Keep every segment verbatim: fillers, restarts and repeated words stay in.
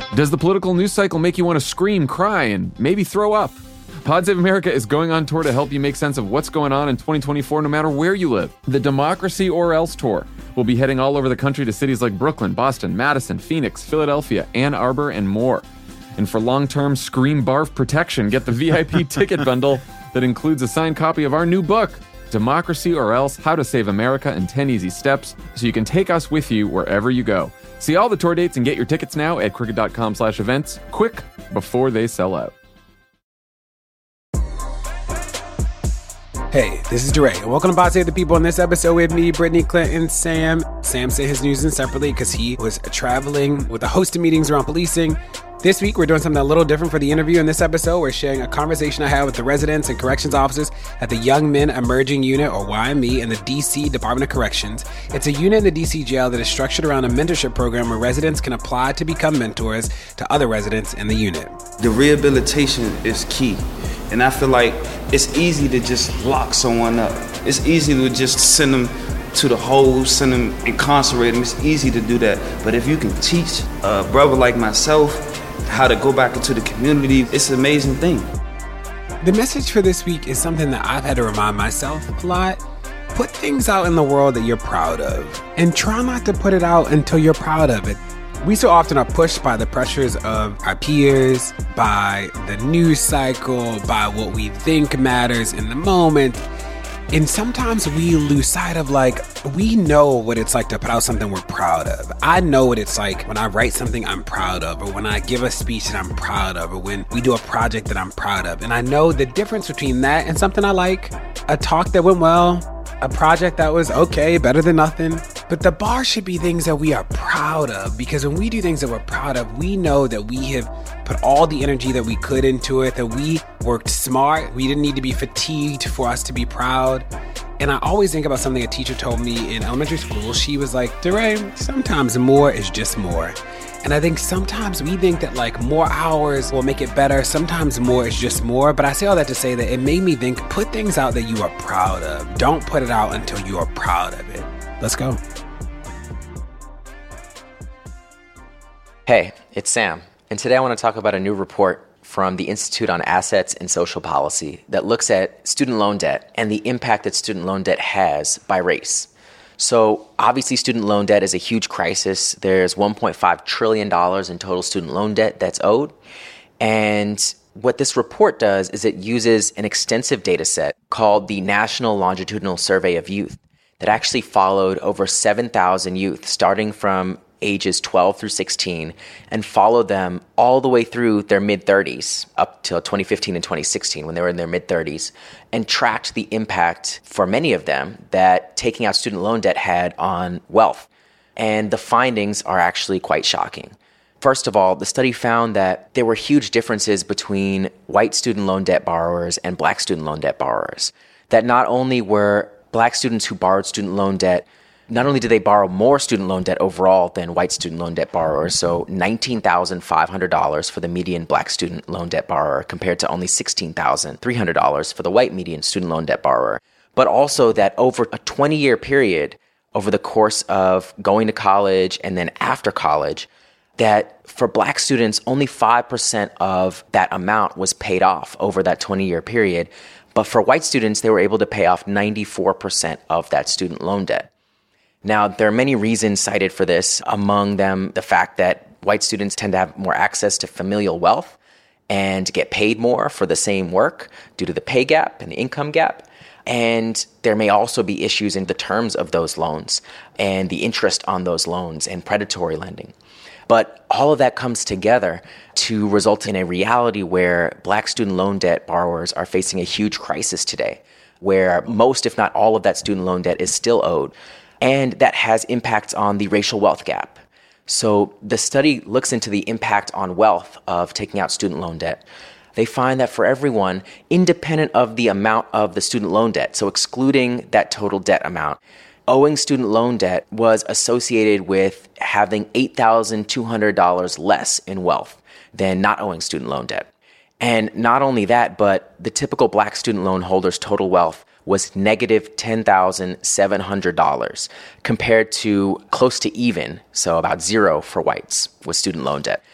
Does the political news cycle make you want to scream, cry, and maybe throw up? Pod Save America is going on tour to help you make sense of what's going on in twenty twenty-four no matter where you live. The Democracy or Else Tour will be heading all over the country to cities like Brooklyn, Boston, Madison, Phoenix, Philadelphia, Ann Arbor, and more. And for long-term scream barf protection, get the V I P ticket bundle that includes a signed copy of our new book, Democracy or Else, How to Save America in ten Easy Steps, so you can take us with you wherever you go. See all the tour dates and get your tickets now at crooked.com slash events, quick, before they sell out. Hey, this is DeRay, and welcome to Pod Save the People. In this episode with me, Brittany, Clinton, Sam. Sam sent his news in separately because he was traveling with a host of meetings around policing. This week, we're doing something a little different for the interview. In this episode, we're sharing a conversation I had with the residents and corrections officers at the Young Men Emerging Unit, or Y M E, in the D C Department of Corrections. It's a unit in the D C jail that is structured around a mentorship program where residents can apply to become mentors to other residents in the unit. The rehabilitation is key. And I feel like it's easy to just lock someone up. It's easy to just send them to the hole, send them, incarcerate them. It's easy to do that. But if you can teach a brother like myself how to go back into the community, it's an amazing thing. The message for this week is something that I've had to remind myself a lot. Put things out in the world that you're proud of, and try not to put it out until you're proud of it. We so often are pushed by the pressures of our peers, by the news cycle, by what we think matters in the moment. And sometimes we lose sight of, like, we know what it's like to put out something we're proud of. I know what it's like when I write something I'm proud of, or when I give a speech that I'm proud of, or when we do a project that I'm proud of. And I know the difference between that and something I like, a talk that went well, a project that was okay, better than nothing. But the bar should be things that we are proud of, because when we do things that we're proud of, we know that we have put all the energy that we could into it, that we worked smart. We didn't need to be fatigued for us to be proud. And I always think about something a teacher told me in elementary school. She was like, DeRay, sometimes more is just more. And I think sometimes we think that like more hours will make it better. Sometimes more is just more. But I say all that to say that it made me think, put things out that you are proud of. Don't put it out until you are proud of it. Let's go. Hey, it's Sam. And today I want to talk about a new report from the Institute on Assets and Social Policy that looks at student loan debt and the impact that student loan debt has by race. So obviously student loan debt is a huge crisis. There's one point five trillion dollars in total student loan debt that's owed. And what this report does is it uses an extensive data set called the National Longitudinal Survey of Youth that actually followed over seven thousand youth starting from ages twelve through sixteen and followed them all the way through their mid-thirties up till twenty fifteen and twenty sixteen when they were in their mid-thirties, and tracked the impact for many of them that taking out student loan debt had on wealth. And the findings are actually quite shocking. First of all, the study found that there were huge differences between white student loan debt borrowers and black student loan debt borrowers. That not only were black students who borrowed student loan debt, not only did they borrow more student loan debt overall than white student loan debt borrowers, so nineteen thousand five hundred dollars for the median black student loan debt borrower compared to only sixteen thousand three hundred dollars for the white median student loan debt borrower, but also that over a twenty-year period, over the course of going to college and then after college, that for black students, only five percent of that amount was paid off over that twenty-year period. But for white students, they were able to pay off ninety-four percent of that student loan debt. Now, there are many reasons cited for this, among them the fact that white students tend to have more access to familial wealth and get paid more for the same work due to the pay gap and the income gap. And there may also be issues in the terms of those loans and the interest on those loans and predatory lending. But all of that comes together to result in a reality where black student loan debt borrowers are facing a huge crisis today, where most, if not all of that student loan debt is still owed. And that has impacts on the racial wealth gap. So the study looks into the impact on wealth of taking out student loan debt. They find that for everyone, independent of the amount of the student loan debt, so excluding that total debt amount, owing student loan debt was associated with having eight thousand two hundred dollars less in wealth than not owing student loan debt. And not only that, but the typical black student loan holder's total wealth was negative ten thousand seven hundred dollars compared to close to even, so about zero for whites with student loan debt.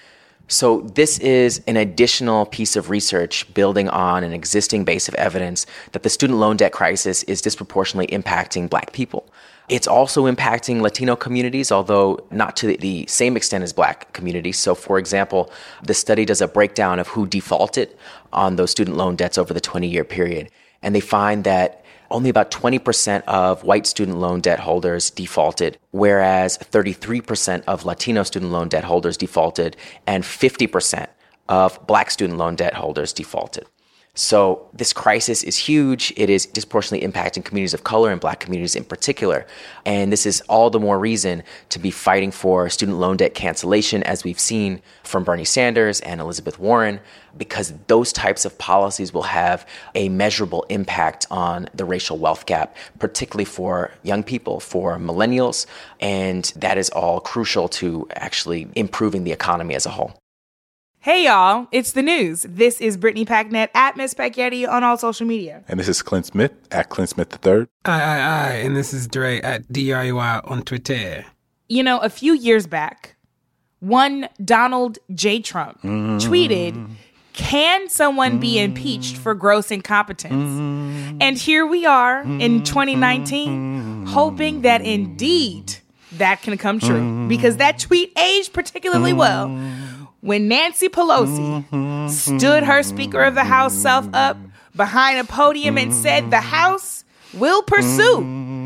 So this is an additional piece of research building on an existing base of evidence that the student loan debt crisis is disproportionately impacting Black people. It's also impacting Latino communities, although not to the same extent as Black communities. So, for example, the study does a breakdown of who defaulted on those student loan debts over the twenty-year period. And they find that only about twenty percent of white student loan debt holders defaulted, whereas thirty-three percent of Latino student loan debt holders defaulted, and fifty percent of Black student loan debt holders defaulted. So this crisis is huge. It is disproportionately impacting communities of color and Black communities in particular. And this is all the more reason to be fighting for student loan debt cancellation, as we've seen from Bernie Sanders and Elizabeth Warren, because those types of policies will have a measurable impact on the racial wealth gap, particularly for young people, for millennials. And that is all crucial to actually improving the economy as a whole. Hey, y'all, it's the news. This is Brittany Packnett at Miss Pacchetti on all social media. And this is Clint Smith at Clint Smith the third. Aye, aye, aye. And this is Dre at D R E Y on Twitter. You know, a few years back, one Donald J. Trump mm-hmm. tweeted, "Can someone mm-hmm. be impeached for gross incompetence?" Mm-hmm. And here we are in twenty nineteen, mm-hmm. hoping that indeed that can come true. Mm-hmm. Because that tweet aged particularly mm-hmm. well. When Nancy Pelosi mm-hmm. stood her Speaker of the House self up behind a podium and said the House will pursue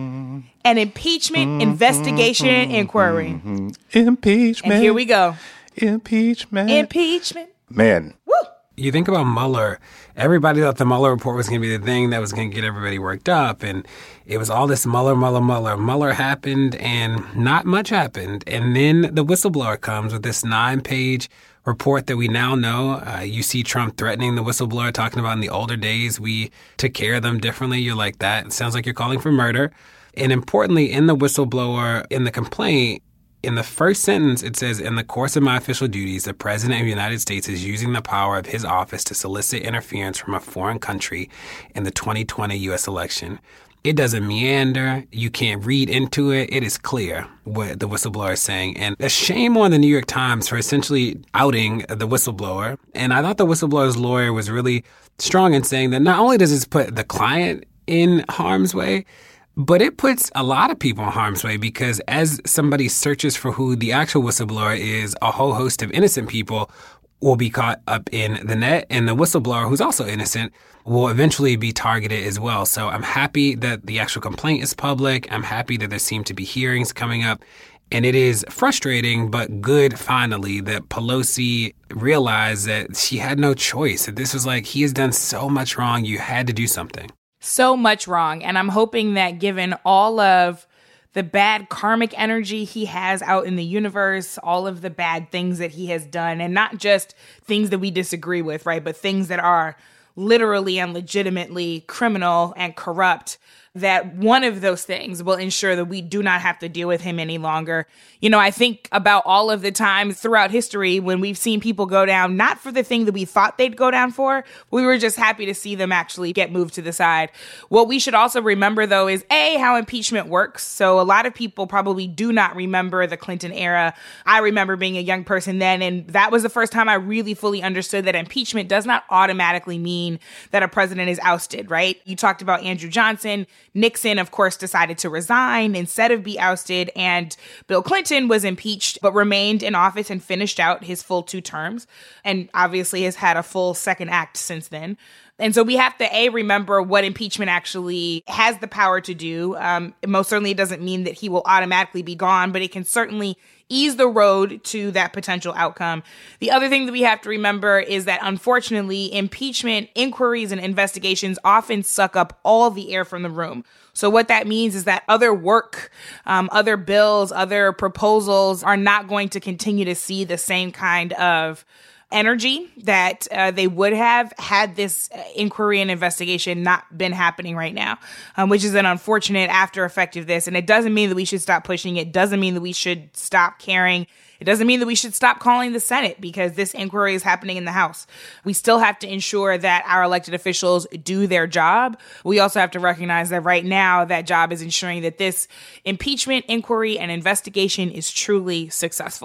an impeachment investigation and inquiry. Impeachment. And here we go. Impeachment. Impeachment. Man. Woo. You think about Mueller, everybody thought the Mueller report was going to be the thing that was going to get everybody worked up. And it was all this Mueller, Mueller, Mueller. Mueller happened and not much happened. And then the whistleblower comes with this nine-page report that we now know. Uh, you see Trump threatening the whistleblower, talking about in the older days, we took care of them differently. You're like, that it sounds like you're calling for murder. And importantly, in the whistleblower, in the complaint, in the first sentence, it says, "In the course of my official duties, the President of the United States is using the power of his office to solicit interference from a foreign country in the twenty twenty U S election." It doesn't meander. You can't read into it. It is clear what the whistleblower is saying. And a shame on the New York Times for essentially outing the whistleblower. And I thought the whistleblower's lawyer was really strong in saying that not only does this put the client in harm's way, but it puts a lot of people in harm's way, because as somebody searches for who the actual whistleblower is, a whole host of innocent people will be caught up in the net, and the whistleblower, who's also innocent, will eventually be targeted as well. So I'm happy that the actual complaint is public. I'm happy that there seem to be hearings coming up. And it is frustrating, but good, finally, that Pelosi realized that she had no choice. That this was like, he has done so much wrong. You had to do something. So much wrong. And I'm hoping that given all of the bad karmic energy he has out in the universe, all of the bad things that he has done, and not just things that we disagree with, right, but things that are literally and legitimately criminal and corrupt, that one of those things will ensure that we do not have to deal with him any longer. You know, I think about all of the times throughout history when we've seen people go down, not for the thing that we thought they'd go down for. We were just happy to see them actually get moved to the side. What we should also remember, though, is A, how impeachment works. So a lot of people probably do not remember the Clinton era. I remember being a young person then, and that was the first time I really fully understood that impeachment does not automatically mean that a president is ousted, right? You talked about Andrew Johnson. Nixon, of course, decided to resign instead of be ousted, and Bill Clinton was impeached but remained in office and finished out his full two terms, and obviously has had a full second act since then. And so we have to, A, remember what impeachment actually has the power to do. Um, most certainly it doesn't mean that he will automatically be gone, but it can certainly ease the road to that potential outcome. The other thing that we have to remember is that, unfortunately, impeachment inquiries and investigations often suck up all the air from the room. So what that means is that other work, um, other bills, other proposals are not going to continue to see the same kind of energy that uh, they would have had this inquiry and investigation not been happening right now, um, which is an unfortunate after effect of this. And it doesn't mean that we should stop pushing. It doesn't mean that we should stop caring. It doesn't mean that we should stop calling the Senate, because this inquiry is happening in the House. We still have to ensure that our elected officials do their job. We also have to recognize that right now that job is ensuring that this impeachment inquiry and investigation is truly successful.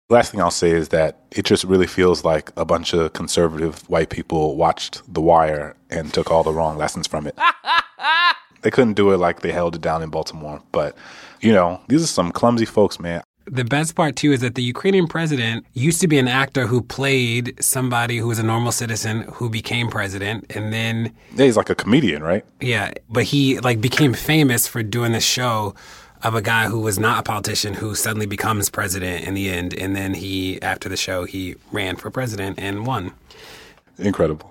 The last thing I'll say is that it just really feels like a bunch of conservative white people watched The Wire and took all the wrong lessons from it. They couldn't do it like they held it down in Baltimore. But, you know, these are some clumsy folks, man. The best part, too, is that the Ukrainian president used to be an actor who played somebody who was a normal citizen who became president. And then... Yeah, he's like a comedian, right? Yeah, but he, like, became famous for doing this show of a guy who was not a politician who suddenly becomes president in the end. And then he, after the show, he ran for president and won. Incredible.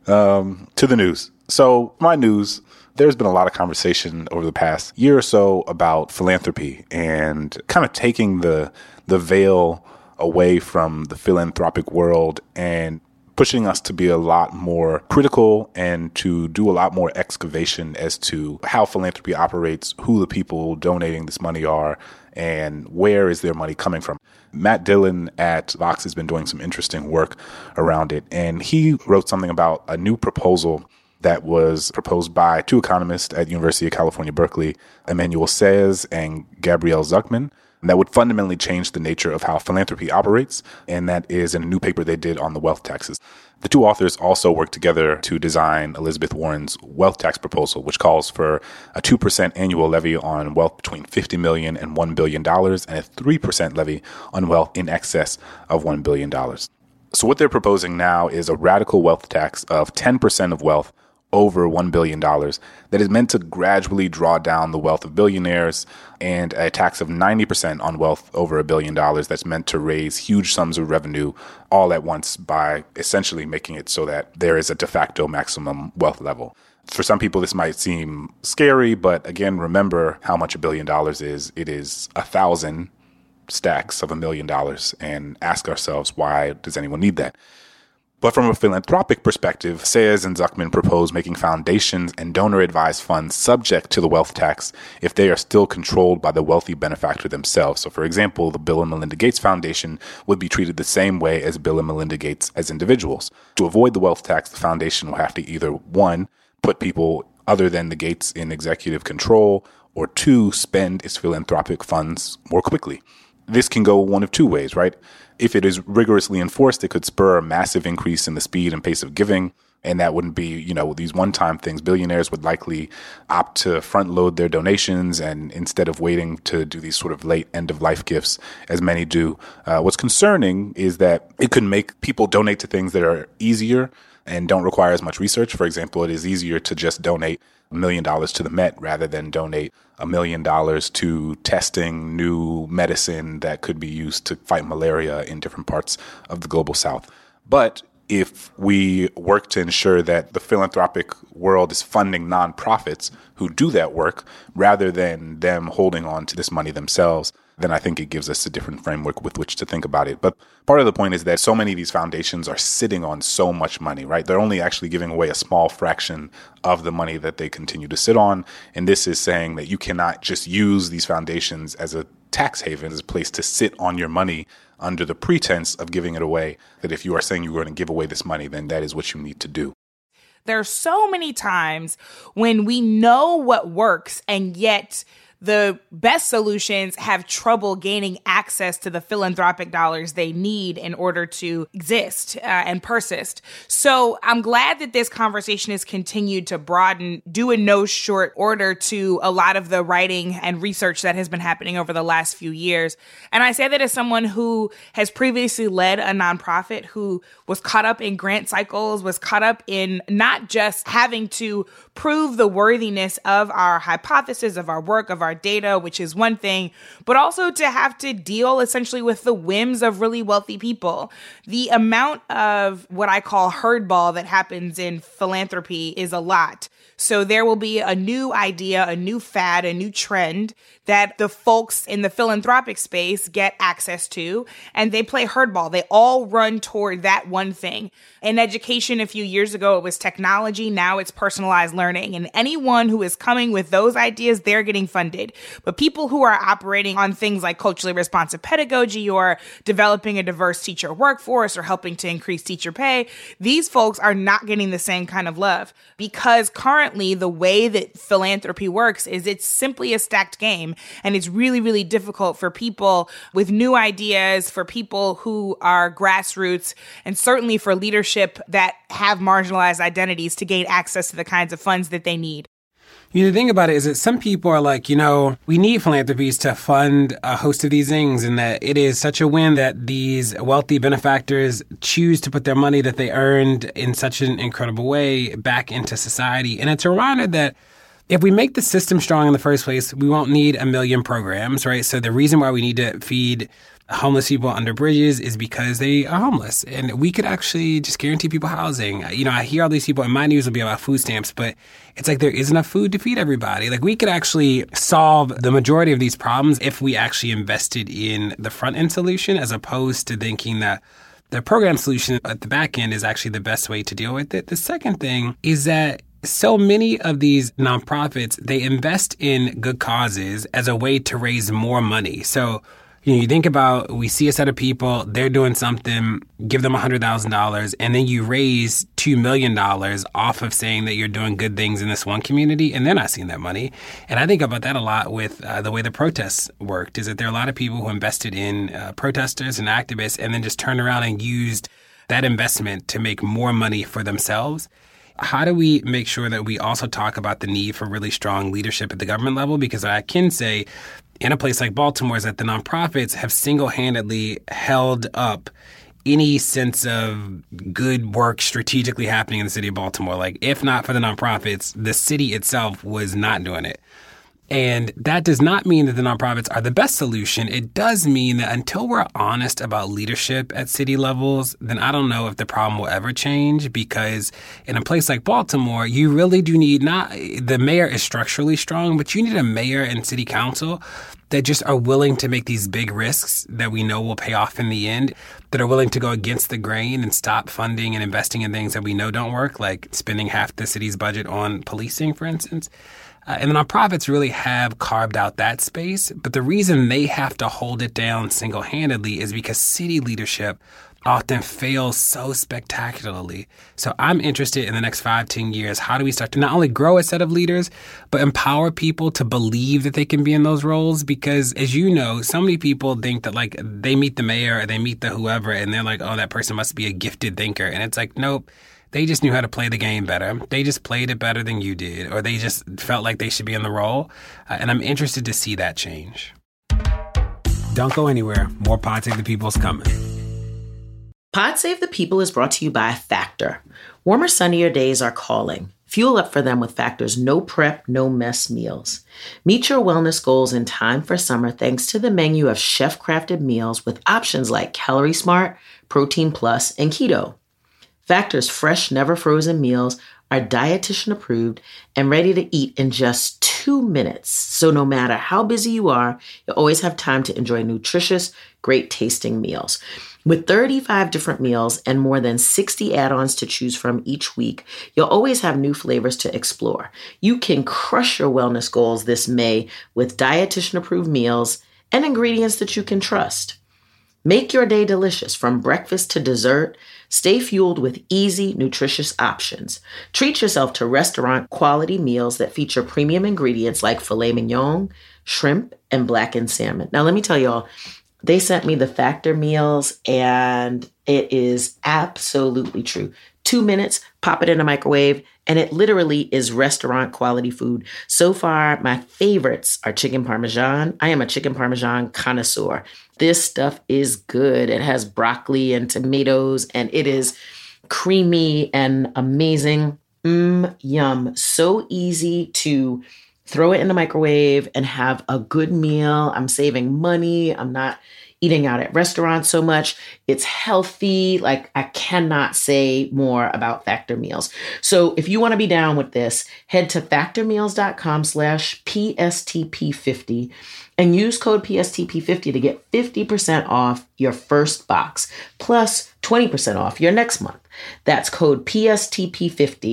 Um, to the news. So, my news... There's been a lot of conversation over the past year or so about philanthropy and kind of taking the the veil away from the philanthropic world and pushing us to be a lot more critical and to do a lot more excavation as to how philanthropy operates, who the people donating this money are, and where is their money coming from. Matt Dillon at Vox has been doing some interesting work around it, and he wrote something about a new proposal that was proposed by two economists at University of California, Berkeley, Emmanuel Saez and Gabrielle Zuckman, that would fundamentally change the nature of how philanthropy operates, and that is in a new paper they did on the wealth taxes. The two authors also worked together to design Elizabeth Warren's wealth tax proposal, which calls for a two percent annual levy on wealth between fifty million dollars and one billion dollars and a three percent levy on wealth in excess of one billion dollars. So what they're proposing now is a radical wealth tax of ten percent of wealth over one billion dollars that is meant to gradually draw down the wealth of billionaires, and a tax of ninety percent on wealth over a billion dollars that's meant to raise huge sums of revenue all at once by essentially making it so that there is a de facto maximum wealth level. For some people, this might seem scary, but again, remember how much a billion dollars is. It is a thousand stacks of a million dollars, and ask ourselves, why does anyone need that? But from a philanthropic perspective, Saez and Zuckman propose making foundations and donor-advised funds subject to the wealth tax if they are still controlled by the wealthy benefactor themselves. So, for example, the Bill and Melinda Gates Foundation would be treated the same way as Bill and Melinda Gates as individuals. To avoid the wealth tax, the foundation will have to either, one, put people other than the Gates in executive control, or two, spend its philanthropic funds more quickly. This can go one of two ways, right? If it is rigorously enforced, it could spur a massive increase in the speed and pace of giving. And that wouldn't be, you know, these one-time things. Billionaires would likely opt to front-load their donations, and instead of waiting to do these sort of late end-of-life gifts, as many do. Uh, what's concerning is that it could make people donate to things that are easier and don't require as much research. For example, it is easier to just donate a million dollars to the Met rather than donate a million dollars to testing new medicine that could be used to fight malaria in different parts of the global South. But if we work to ensure that the philanthropic world is funding nonprofits who do that work rather than them holding on to this money themselves, then I think it gives us a different framework with which to think about it. But part of the point is that so many of these foundations are sitting on so much money, right? They're only actually giving away a small fraction of the money that they continue to sit on. And this is saying that you cannot just use these foundations as a tax haven, as a place to sit on your money under the pretense of giving it away, that if you are saying you're going to give away this money, then that is what you need to do. There are so many times when we know what works, and yet the best solutions have trouble gaining access to the philanthropic dollars they need in order to exist uh, and persist. So I'm glad that this conversation has continued to broaden, due in no short order to a lot of the writing and research that has been happening over the last few years. And I say that as someone who has previously led a nonprofit, who was caught up in grant cycles, was caught up in not just having to prove the worthiness of our hypothesis, of our work, of our data, which is one thing, but also to have to deal essentially with the whims of really wealthy people. The amount of what I call herdball that happens in philanthropy is a lot. So there will be a new idea, a new fad, a new trend that the folks in the philanthropic space get access to, and they play herdball. They all run toward that one thing. In education a few years ago, it was technology. Now it's personalized learning. And anyone who is coming with those ideas, they're getting funded. funded. But people who are operating on things like culturally responsive pedagogy or developing a diverse teacher workforce or helping to increase teacher pay, these folks are not getting the same kind of love, because currently the way that philanthropy works is it's simply a stacked game, and it's really, really difficult for people with new ideas, for people who are grassroots, and certainly for leadership that have marginalized identities to gain access to the kinds of funds that they need. You know, the thing about it is that some people are like, you know, we need philanthropies to fund a host of these things, and that it is such a win that these wealthy benefactors choose to put their money that they earned in such an incredible way back into society. And it's a reminder that if we make the system strong in the first place, we won't need a million programs, right? So the reason why we need to feed homeless people under bridges is because they are homeless. And we could actually just guarantee people housing. You know, I hear all these people, and my news will be about food stamps, but it's like there is enough food to feed everybody. Like, we could actually solve the majority of these problems if we actually invested in the front end solution, as opposed to thinking that the program solution at the back end is actually the best way to deal with it. The second thing is that so many of these nonprofits, they invest in good causes as a way to raise more money. So, you know, you think about, we see a set of people, they're doing something, give them one hundred thousand dollars, and then you raise two million dollars off of saying that you're doing good things in this one community, and they're not seeing that money. And I think about that a lot with uh, the way the protests worked, is that there are a lot of people who invested in uh, protesters and activists and then just turned around and used that investment to make more money for themselves. How do we make sure that we also talk about the need for really strong leadership at the government level? Because I can say, in a place like Baltimore, is that the nonprofits have single-handedly held up any sense of good work strategically happening in the city of Baltimore. Like, if not for the nonprofits, the city itself was not doing it. And that does not mean that the nonprofits are the best solution. It does mean that until we're honest about leadership at city levels, then I don't know if the problem will ever change, because in a place like Baltimore, you really do need not, the mayor is structurally strong, but you need a mayor and city council that just are willing to make these big risks that we know will pay off in the end, that are willing to go against the grain and stop funding and investing in things that we know don't work, like spending half the city's budget on policing, for instance. Uh, and the nonprofits really have carved out that space. But the reason they have to hold it down single-handedly is because city leadership often fails so spectacularly. So I'm interested in the next five, ten years, how do we start to not only grow a set of leaders, but empower people to believe that they can be in those roles? Because, as you know, so many people think that, like, they meet the mayor or they meet the whoever, and they're like, oh, that person must be a gifted thinker. And it's like, nope. They just knew how to play the game better. They just played it better than you did, or they just felt like they should be in the role. Uh, and I'm interested to see that change. Don't go anywhere. More Pod Save the People's coming. Pod Save the People is brought to you by Factor. Warmer, sunnier days are calling. Fuel up for them with Factor's no prep, no mess meals. Meet your wellness goals in time for summer thanks to the menu of chef-crafted meals with options like Calorie Smart, Protein Plus, and Keto. Factor's fresh, never frozen meals are dietitian approved and ready to eat in just two minutes. So no matter how busy you are, you always have time to enjoy nutritious, great tasting meals. With thirty-five different meals and more than sixty add-ons to choose from each week, you'll always have new flavors to explore. You can crush your wellness goals this May with dietitian approved meals and ingredients that you can trust. Make your day delicious from breakfast to dessert. Stay fueled with easy, nutritious options. Treat yourself to restaurant-quality meals that feature premium ingredients like filet mignon, shrimp, and blackened salmon. Now, let me tell y'all, they sent me the Factor meals, and it is absolutely true. Two minutes, pop it in a microwave, and it literally is restaurant-quality food. So far, my favorites are chicken parmesan. I am a chicken parmesan connoisseur. This stuff is good. It has broccoli and tomatoes, and it is creamy and amazing. Mmm, yum. So easy to throw it in the microwave and have a good meal. I'm saving money. I'm not eating out at restaurants so much. It's healthy. Like, I cannot say more about Factor meals. So if you want to be down with this, head to factormeals.com slash PSTP50 and use code P S T P fifty to get fifty percent off your first box, plus twenty percent off your next month. That's code P S T P fifty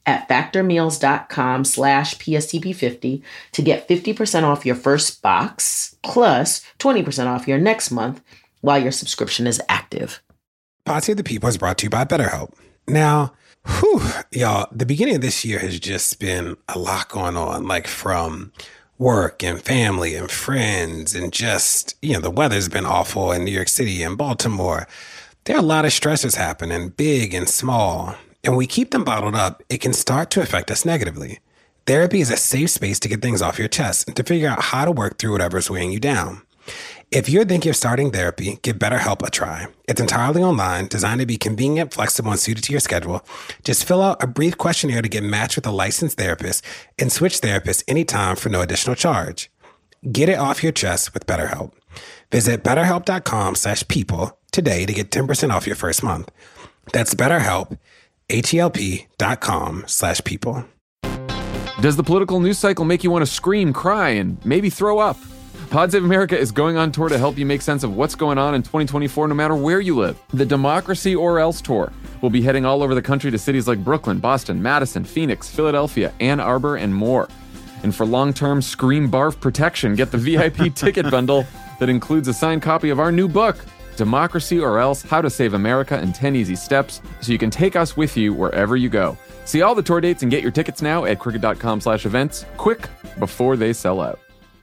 at factormeals.com slash PSTP50 to get fifty percent off your first box plus twenty percent off your next month while your subscription is active. Pod Save the People is brought to you by BetterHelp. Now, whew, y'all, the beginning of this year has just been a lot going on, like from work and family and friends and just, you know, the weather's been awful in New York City and Baltimore. There are a lot of stressors happening, big and small. And when we keep them bottled up, it can start to affect us negatively. Therapy is a safe space to get things off your chest and to figure out how to work through whatever's weighing you down. If you're thinking of starting therapy, give BetterHelp a try. It's entirely online, designed to be convenient, flexible, and suited to your schedule. Just fill out a brief questionnaire to get matched with a licensed therapist and switch therapists anytime for no additional charge. Get it off your chest with BetterHelp. Visit betterhelp.com slash people today to get ten percent off your first month. That's BetterHelp, H-E-L-P dot com slash people. Does the political news cycle make you want to scream, cry, and maybe throw up? Pod Save America is going on tour to help you make sense of what's going on in twenty twenty-four no matter where you live. The Democracy or Else Tour will be heading all over the country to cities like Brooklyn, Boston, Madison, Phoenix, Philadelphia, Ann Arbor, and more. And for long-term scream barf protection, get the V I P ticket bundle that includes a signed copy of our new book, Democracy or Else, How to Save America in ten Easy Steps, so you can take us with you wherever you go. See all the tour dates and get your tickets now at crooked.com slash events, quick, before they sell out.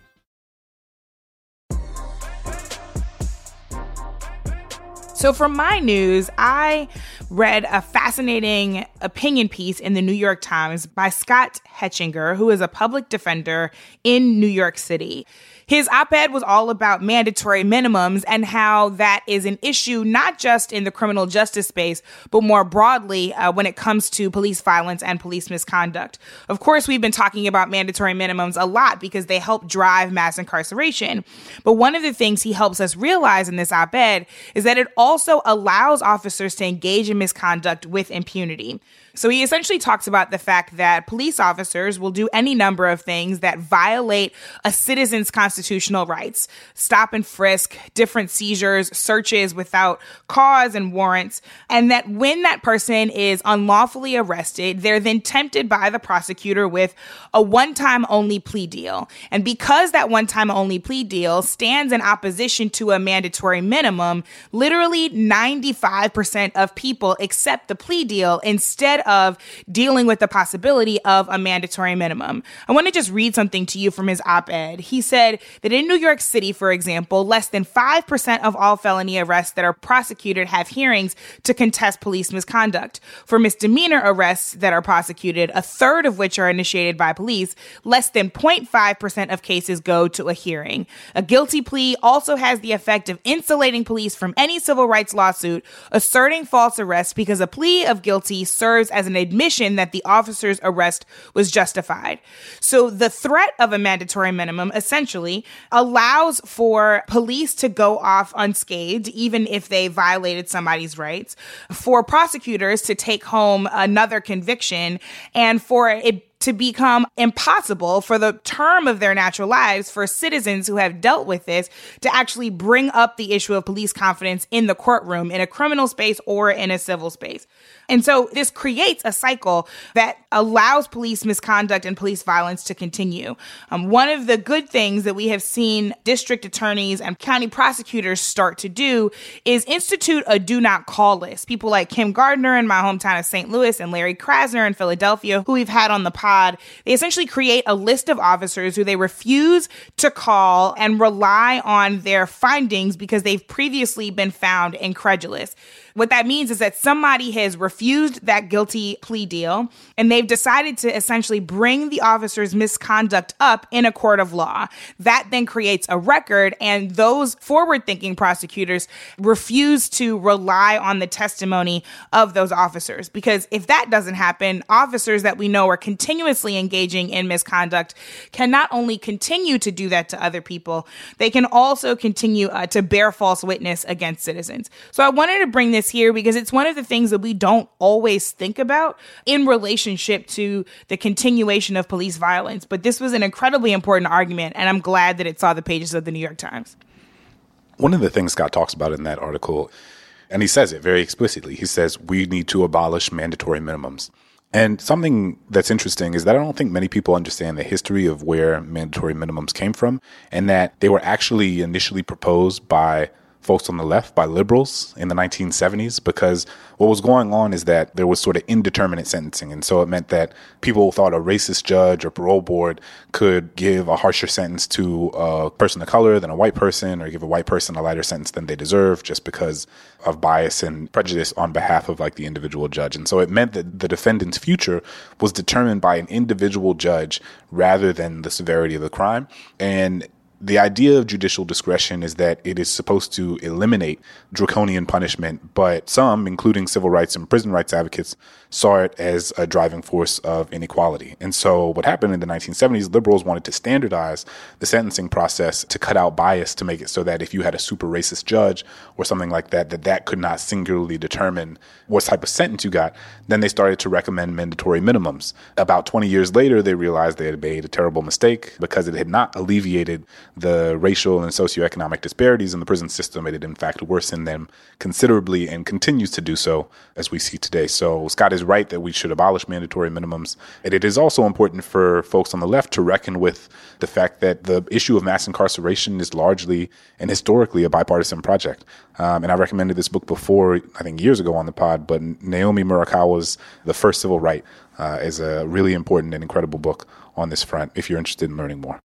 So for my news, I read a fascinating opinion piece in the New York Times by Scott Hetchinger, who is a public defender in New York City. His op-ed was all about mandatory minimums and how that is an issue not just in the criminal justice space, but more broadly uh, when it comes to police violence and police misconduct. Of course, we've been talking about mandatory minimums a lot because they help drive mass incarceration. But one of the things he helps us realize in this op-ed is that it also allows officers to engage in misconduct with impunity. So he essentially talks about the fact that police officers will do any number of things that violate a citizen's constitutional rights, stop and frisk, different seizures, searches without cause and warrants, and that when that person is unlawfully arrested, they're then tempted by the prosecutor with a one-time only plea deal. And because that one-time only plea deal stands in opposition to a mandatory minimum, literally ninety-five percent of people accept the plea deal instead of dealing with the possibility of a mandatory minimum. I want to just read something to you from his op-ed. He said that in New York City, for example, less than five percent of all felony arrests that are prosecuted have hearings to contest police misconduct. For misdemeanor arrests that are prosecuted, a third of which are initiated by police, less than zero point five percent of cases go to a hearing. A guilty plea also has the effect of insulating police from any civil rights lawsuit asserting false arrest because a plea of guilty serves as an admission that the officer's arrest was justified. So the threat of a mandatory minimum essentially allows for police to go off unscathed, even if they violated somebody's rights, for prosecutors to take home another conviction, and for it to become impossible for the term of their natural lives for citizens who have dealt with this to actually bring up the issue of police confidence in the courtroom, in a criminal space or in a civil space. And so this creates a cycle that allows police misconduct and police violence to continue. Um, one of the good things that we have seen district attorneys and county prosecutors start to do is institute a do not call list. People like Kim Gardner in my hometown of Saint Louis and Larry Krasner in Philadelphia, who we've had on the pod, they essentially create a list of officers who they refuse to call and rely on their findings because they've previously been found incredulous. What that means is that somebody has refused that guilty plea deal, and they've decided to essentially bring the officer's misconduct up in a court of law. That then creates a record, and those forward-thinking prosecutors refuse to rely on the testimony of those officers. Because if that doesn't happen, officers that we know are continuously engaging in misconduct can not only continue to do that to other people, they can also continue uh, to bear false witness against citizens. So I wanted to bring this here because it's one of the things that we don't always think about in relationship to the continuation of police violence. But this was an incredibly important argument, and I'm glad that it saw the pages of the New York Times. One of the things Scott talks about in that article, and he says it very explicitly, he says we need to abolish mandatory minimums. And something that's interesting is that I don't think many people understand the history of where mandatory minimums came from, and that they were actually initially proposed by folks on the left, by liberals in the nineteen seventies, because what was going on is that there was sort of indeterminate sentencing. And so it meant that people thought a racist judge or parole board could give a harsher sentence to a person of color than a white person, or give a white person a lighter sentence than they deserve just because of bias and prejudice on behalf of like the individual judge. And so it meant that the defendant's future was determined by an individual judge rather than the severity of the crime. And the idea of judicial discretion is that it is supposed to eliminate draconian punishment, but some, including civil rights and prison rights advocates, saw it as a driving force of inequality. And so what happened in the nineteen seventies, liberals wanted to standardize the sentencing process to cut out bias, to make it so that if you had a super racist judge or something like that, that that could not singularly determine what type of sentence you got. Then they started to recommend mandatory minimums. About twenty years later, they realized they had made a terrible mistake because it had not alleviated the racial and socioeconomic disparities in the prison system. It had in fact worsened them considerably and continues to do so as we see today. So Scott is right that we should abolish mandatory minimums. And it is also important for folks on the left to reckon with the fact that the issue of mass incarceration is largely and historically a bipartisan project. Um, and I recommended this book before, I think years ago on the pod, but Naomi Murakawa's The First Civil Right uh, is a really important and incredible book on this front if you're interested in learning more.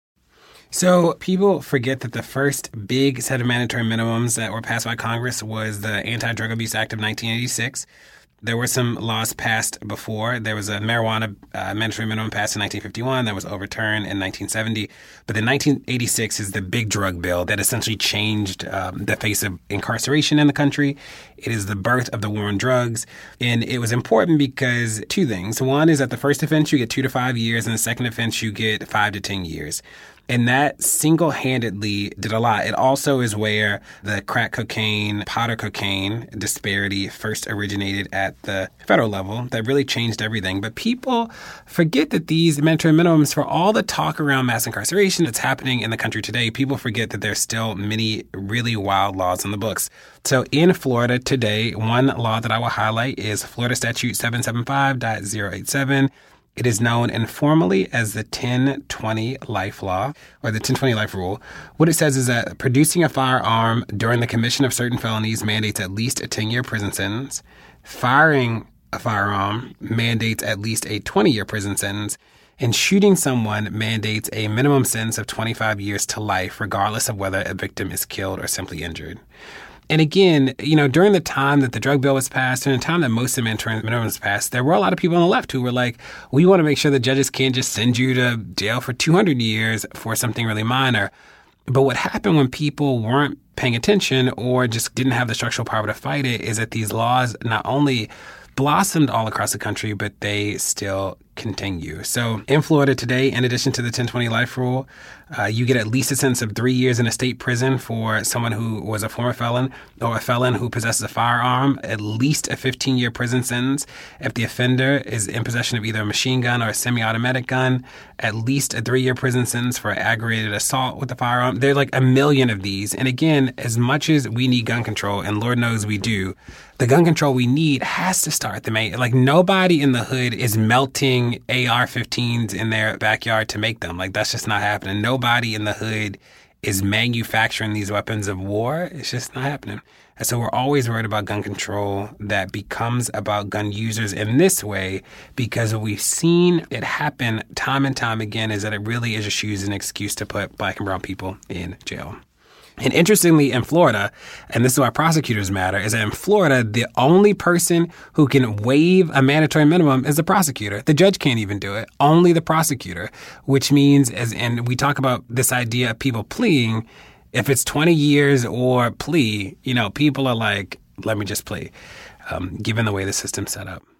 So people forget that the first big set of mandatory minimums that were passed by Congress was the Anti-Drug Abuse Act of nineteen eighty-six. There were some laws passed before. There was a marijuana uh, mandatory minimum passed in nineteen fifty-one that was overturned in nineteen seventy. But then nineteen eighty-six is the big drug bill that essentially changed um, the face of incarceration in the country. It is the birth of the war on drugs. And it was important because two things. One is that the first offense, you get two to five years, and the second offense, you get five to ten years. And that single-handedly did a lot. It also is where the crack cocaine, powder cocaine disparity first originated at the federal level. That really changed everything. But people forget that these mandatory minimums, for all the talk around mass incarceration that's happening in the country today, people forget that there's still many really wild laws in the books. So in Florida today, one law that I will highlight is Florida Statute seven seventy-five point oh eight seven. It is known informally as the ten twenty life law, or the ten twenty life rule. What it says is that producing a firearm during the commission of certain felonies mandates at least a ten-year prison sentence. Firing a firearm mandates at least a twenty-year prison sentence. And shooting someone mandates a minimum sentence of twenty-five years to life, regardless of whether a victim is killed or simply injured. And again, you know, during the time that the drug bill was passed, during the time that most of the mandatory minimums was passed, there were a lot of people on the left who were like, we want to make sure that judges can't just send you to jail for two hundred years for something really minor. But what happened when people weren't paying attention or just didn't have the structural power to fight it is that these laws not only blossomed all across the country, but they still continue. So in Florida today, in addition to the ten twenty life rule, uh, you get at least a sentence of three years in a state prison for someone who was a former felon or a felon who possesses a firearm, at least a fifteen-year prison sentence if the offender is in possession of either a machine gun or a semi-automatic gun, at least a three-year prison sentence for aggravated assault with a firearm. There are like a million of these. And again, as much as we need gun control, and Lord knows we do, the gun control we need has to start the main. Like nobody in the hood is melting A R fifteens in their backyard to make them. Like that's just not happening. Nobody in the hood is manufacturing these weapons of war. It's just not happening. And so we're always worried about gun control that becomes about gun users in this way, because what we've seen it happen time and time again is that it really is just used as an excuse to put black and brown people in jail. And interestingly, in Florida, and this is why prosecutors matter, is that in Florida, the only person who can waive a mandatory minimum is the prosecutor. The judge can't even do it. Only the prosecutor, which means, as and we talk about this idea of people pleading, if it's twenty years or plea, you know, people are like, let me just plea, um, given the way the system's set up.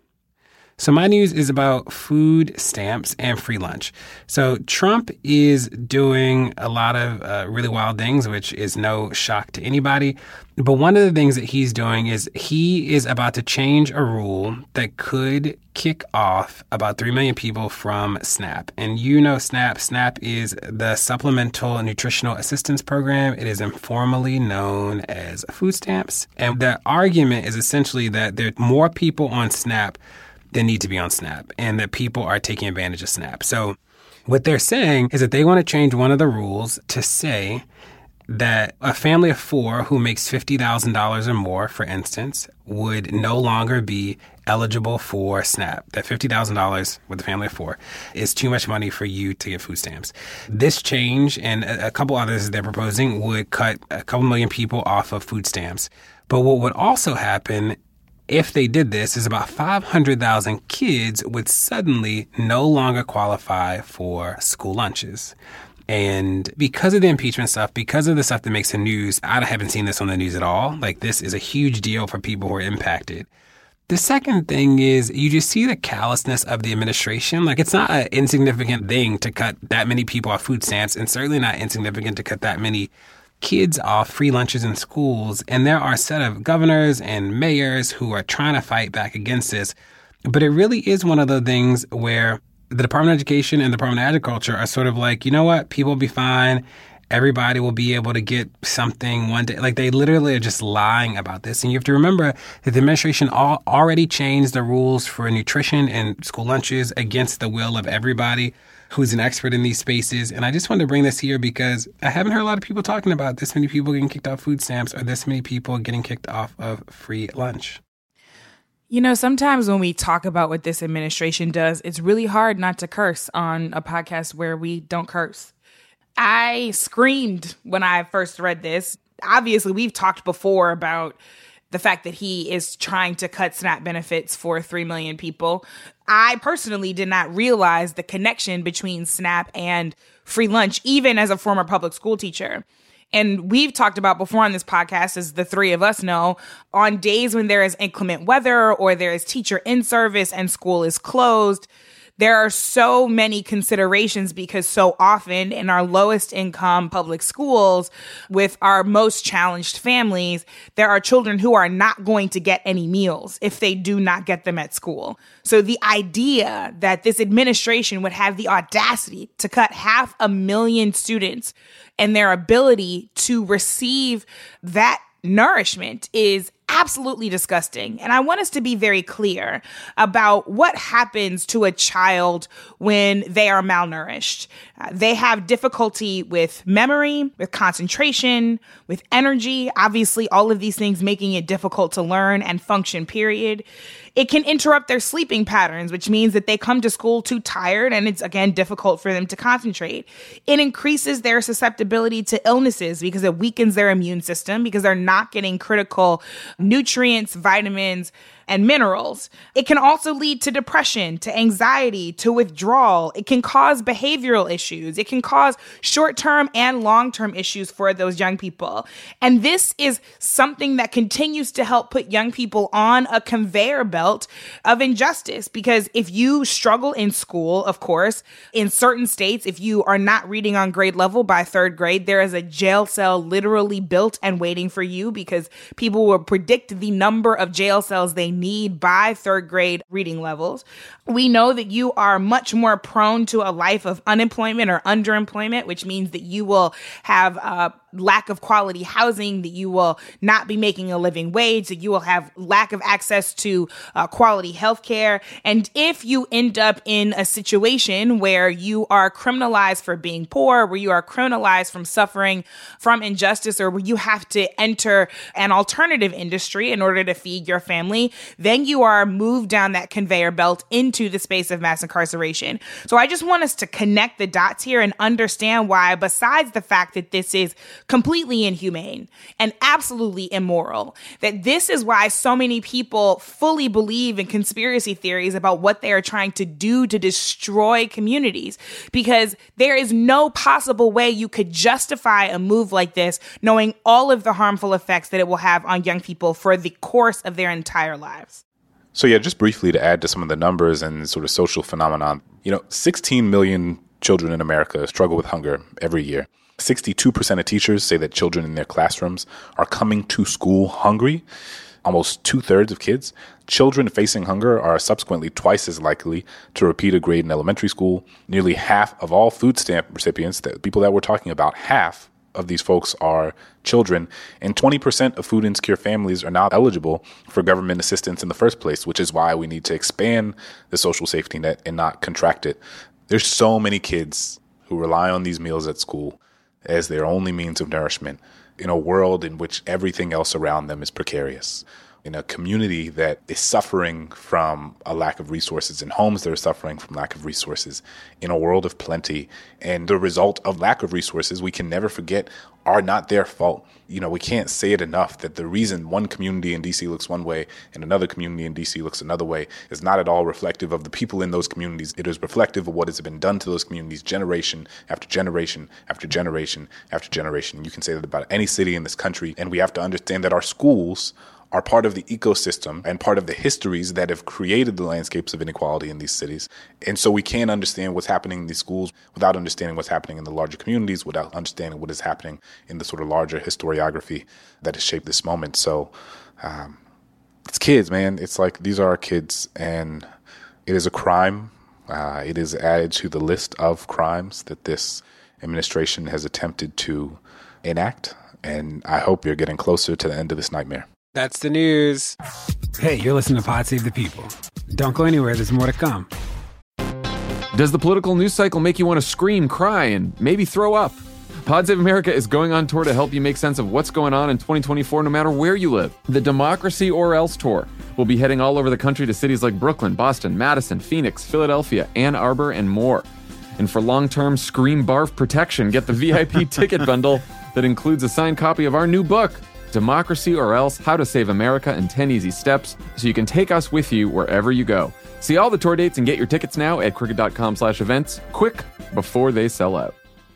So my news is about food stamps and free lunch. So Trump is doing a lot of uh, really wild things, which is no shock to anybody. But one of the things that he's doing is he is about to change a rule that could kick off about three million people from SNAP. And you know SNAP. SNAP is the Supplemental Nutritional Assistance Program. It is informally known as food stamps. And the argument is essentially that there are more people on SNAP that need to be on SNAP and that people are taking advantage of SNAP. So what they're saying is that they want to change one of the rules to say that a family of four who makes fifty thousand dollars or more, for instance, would no longer be eligible for SNAP. That fifty thousand dollars with a family of four is too much money for you to get food stamps. This change and a couple others they're proposing would cut a couple million people off of food stamps. But what would also happen if they did this is about five hundred thousand kids would suddenly no longer qualify for school lunches. And because of the impeachment stuff, because of the stuff that makes the news, I haven't seen this on the news at all. Like, this is a huge deal for people who are impacted. The second thing is you just see the callousness of the administration. Like, it's not an insignificant thing to cut that many people off food stamps, and certainly not insignificant to cut that many kids off free lunches in schools. And there are a set of governors and mayors who are trying to fight back against this. But it really is one of the things where the Department of Education and the Department of Agriculture are sort of like, you know what, people will be fine. Everybody will be able to get something one day. Like, they literally are just lying about this. And you have to remember that the administration all, already changed the rules for nutrition and school lunches against the will of everybody who's an expert in these spaces. And I just wanted to bring this here because I haven't heard a lot of people talking about this many people getting kicked off food stamps or this many people getting kicked off of free lunch. You know, sometimes when we talk about what this administration does, it's really hard not to curse on a podcast where we don't curse. I screamed when I first read this. Obviously, we've talked before about the fact that he is trying to cut SNAP benefits for three million people. I personally did not realize the connection between SNAP and free lunch, even as a former public school teacher. And we've talked about before on this podcast, as the three of us know, on days when there is inclement weather or there is teacher in service and school is closed, there are so many considerations because so often in our lowest income public schools with our most challenged families, there are children who are not going to get any meals if they do not get them at school. So the idea that this administration would have the audacity to cut half a million students and their ability to receive that nourishment is absolutely disgusting. And I want us to be very clear about what happens to a child when they are malnourished. Uh, they have difficulty with memory, with concentration, with energy, obviously all of these things making it difficult to learn and function, period. It can interrupt their sleeping patterns, which means that they come to school too tired and it's, again, difficult for them to concentrate. It increases their susceptibility to illnesses because it weakens their immune system because they're not getting critical nutrients, vitamins, and minerals. It can also lead to depression, to anxiety, to withdrawal. It can cause behavioral issues. It can cause short-term and long-term issues for those young people. And this is something that continues to help put young people on a conveyor belt of injustice. Because if you struggle in school, of course, in certain states, if you are not reading on grade level by third grade, there is a jail cell literally built and waiting for you because people will predict the number of jail cells they need by third grade reading levels. We know that you are much more prone to a life of unemployment or underemployment, which means that you will have a lack of quality housing, that you will not be making a living wage, that you will have lack of access to uh, quality health care. And if you end up in a situation where you are criminalized for being poor, where you are criminalized from suffering from injustice, or where you have to enter an alternative industry in order to feed your family, then you are moved down that conveyor belt into the space of mass incarceration. So I just want us to connect the dots here and understand why, besides the fact that this is completely inhumane and absolutely immoral, that this is why so many people fully believe in conspiracy theories about what they are trying to do to destroy communities, because there is no possible way you could justify a move like this knowing all of the harmful effects that it will have on young people for the course of their entire lives. So yeah, just briefly to add to some of the numbers and sort of social phenomenon, you know, sixteen million children in America struggle with hunger every year. sixty-two percent of teachers say that children in their classrooms are coming to school hungry. Almost two-thirds of kids, children facing hunger are subsequently twice as likely to repeat a grade in elementary school. Nearly half of all food stamp recipients, the people that we're talking about, half of these folks are children, and twenty percent of food insecure families are not eligible for government assistance in the first place, which is why we need to expand the social safety net and not contract it. There's so many kids who rely on these meals at school as their only means of nourishment in a world in which everything else around them is precarious. In a community that is suffering from a lack of resources, in homes that are suffering from lack of resources, in a world of plenty. And the result of lack of resources, we can never forget, are not their fault. You know, we can't say it enough that the reason one community in D C looks one way and another community in D C looks another way is not at all reflective of the people in those communities. It is reflective of what has been done to those communities generation after generation after generation after generation. You can say that about any city in this country. And we have to understand that our schools are part of the ecosystem and part of the histories that have created the landscapes of inequality in these cities. And so we can't understand what's happening in these schools without understanding what's happening in the larger communities, without understanding what is happening in the sort of larger historiography that has shaped this moment. So um, it's kids, man. It's like these are our kids, and it is a crime. Uh, it is added to the list of crimes that this administration has attempted to enact. And I hope you're getting closer to the end of this nightmare. That's the news. Hey, you're listening to Pod Save the People. Don't go anywhere. There's more to come. Does the political news cycle make you want to scream, cry, and maybe throw up? Pod Save America is going on tour to help you make sense of what's going on in twenty twenty-four no matter where you live. The Democracy or Else tour will be heading all over the country to cities like Brooklyn, Boston, Madison, Phoenix, Philadelphia, Ann Arbor, and more. And for long-term scream barf protection, get the V I P ticket bundle that includes a signed copy of our new book, Democracy or Else, How to Save America in ten Easy Steps, so you can take us with you wherever you go. See all the tour dates and get your tickets now at crooked.com slash events, quick, before they sell out.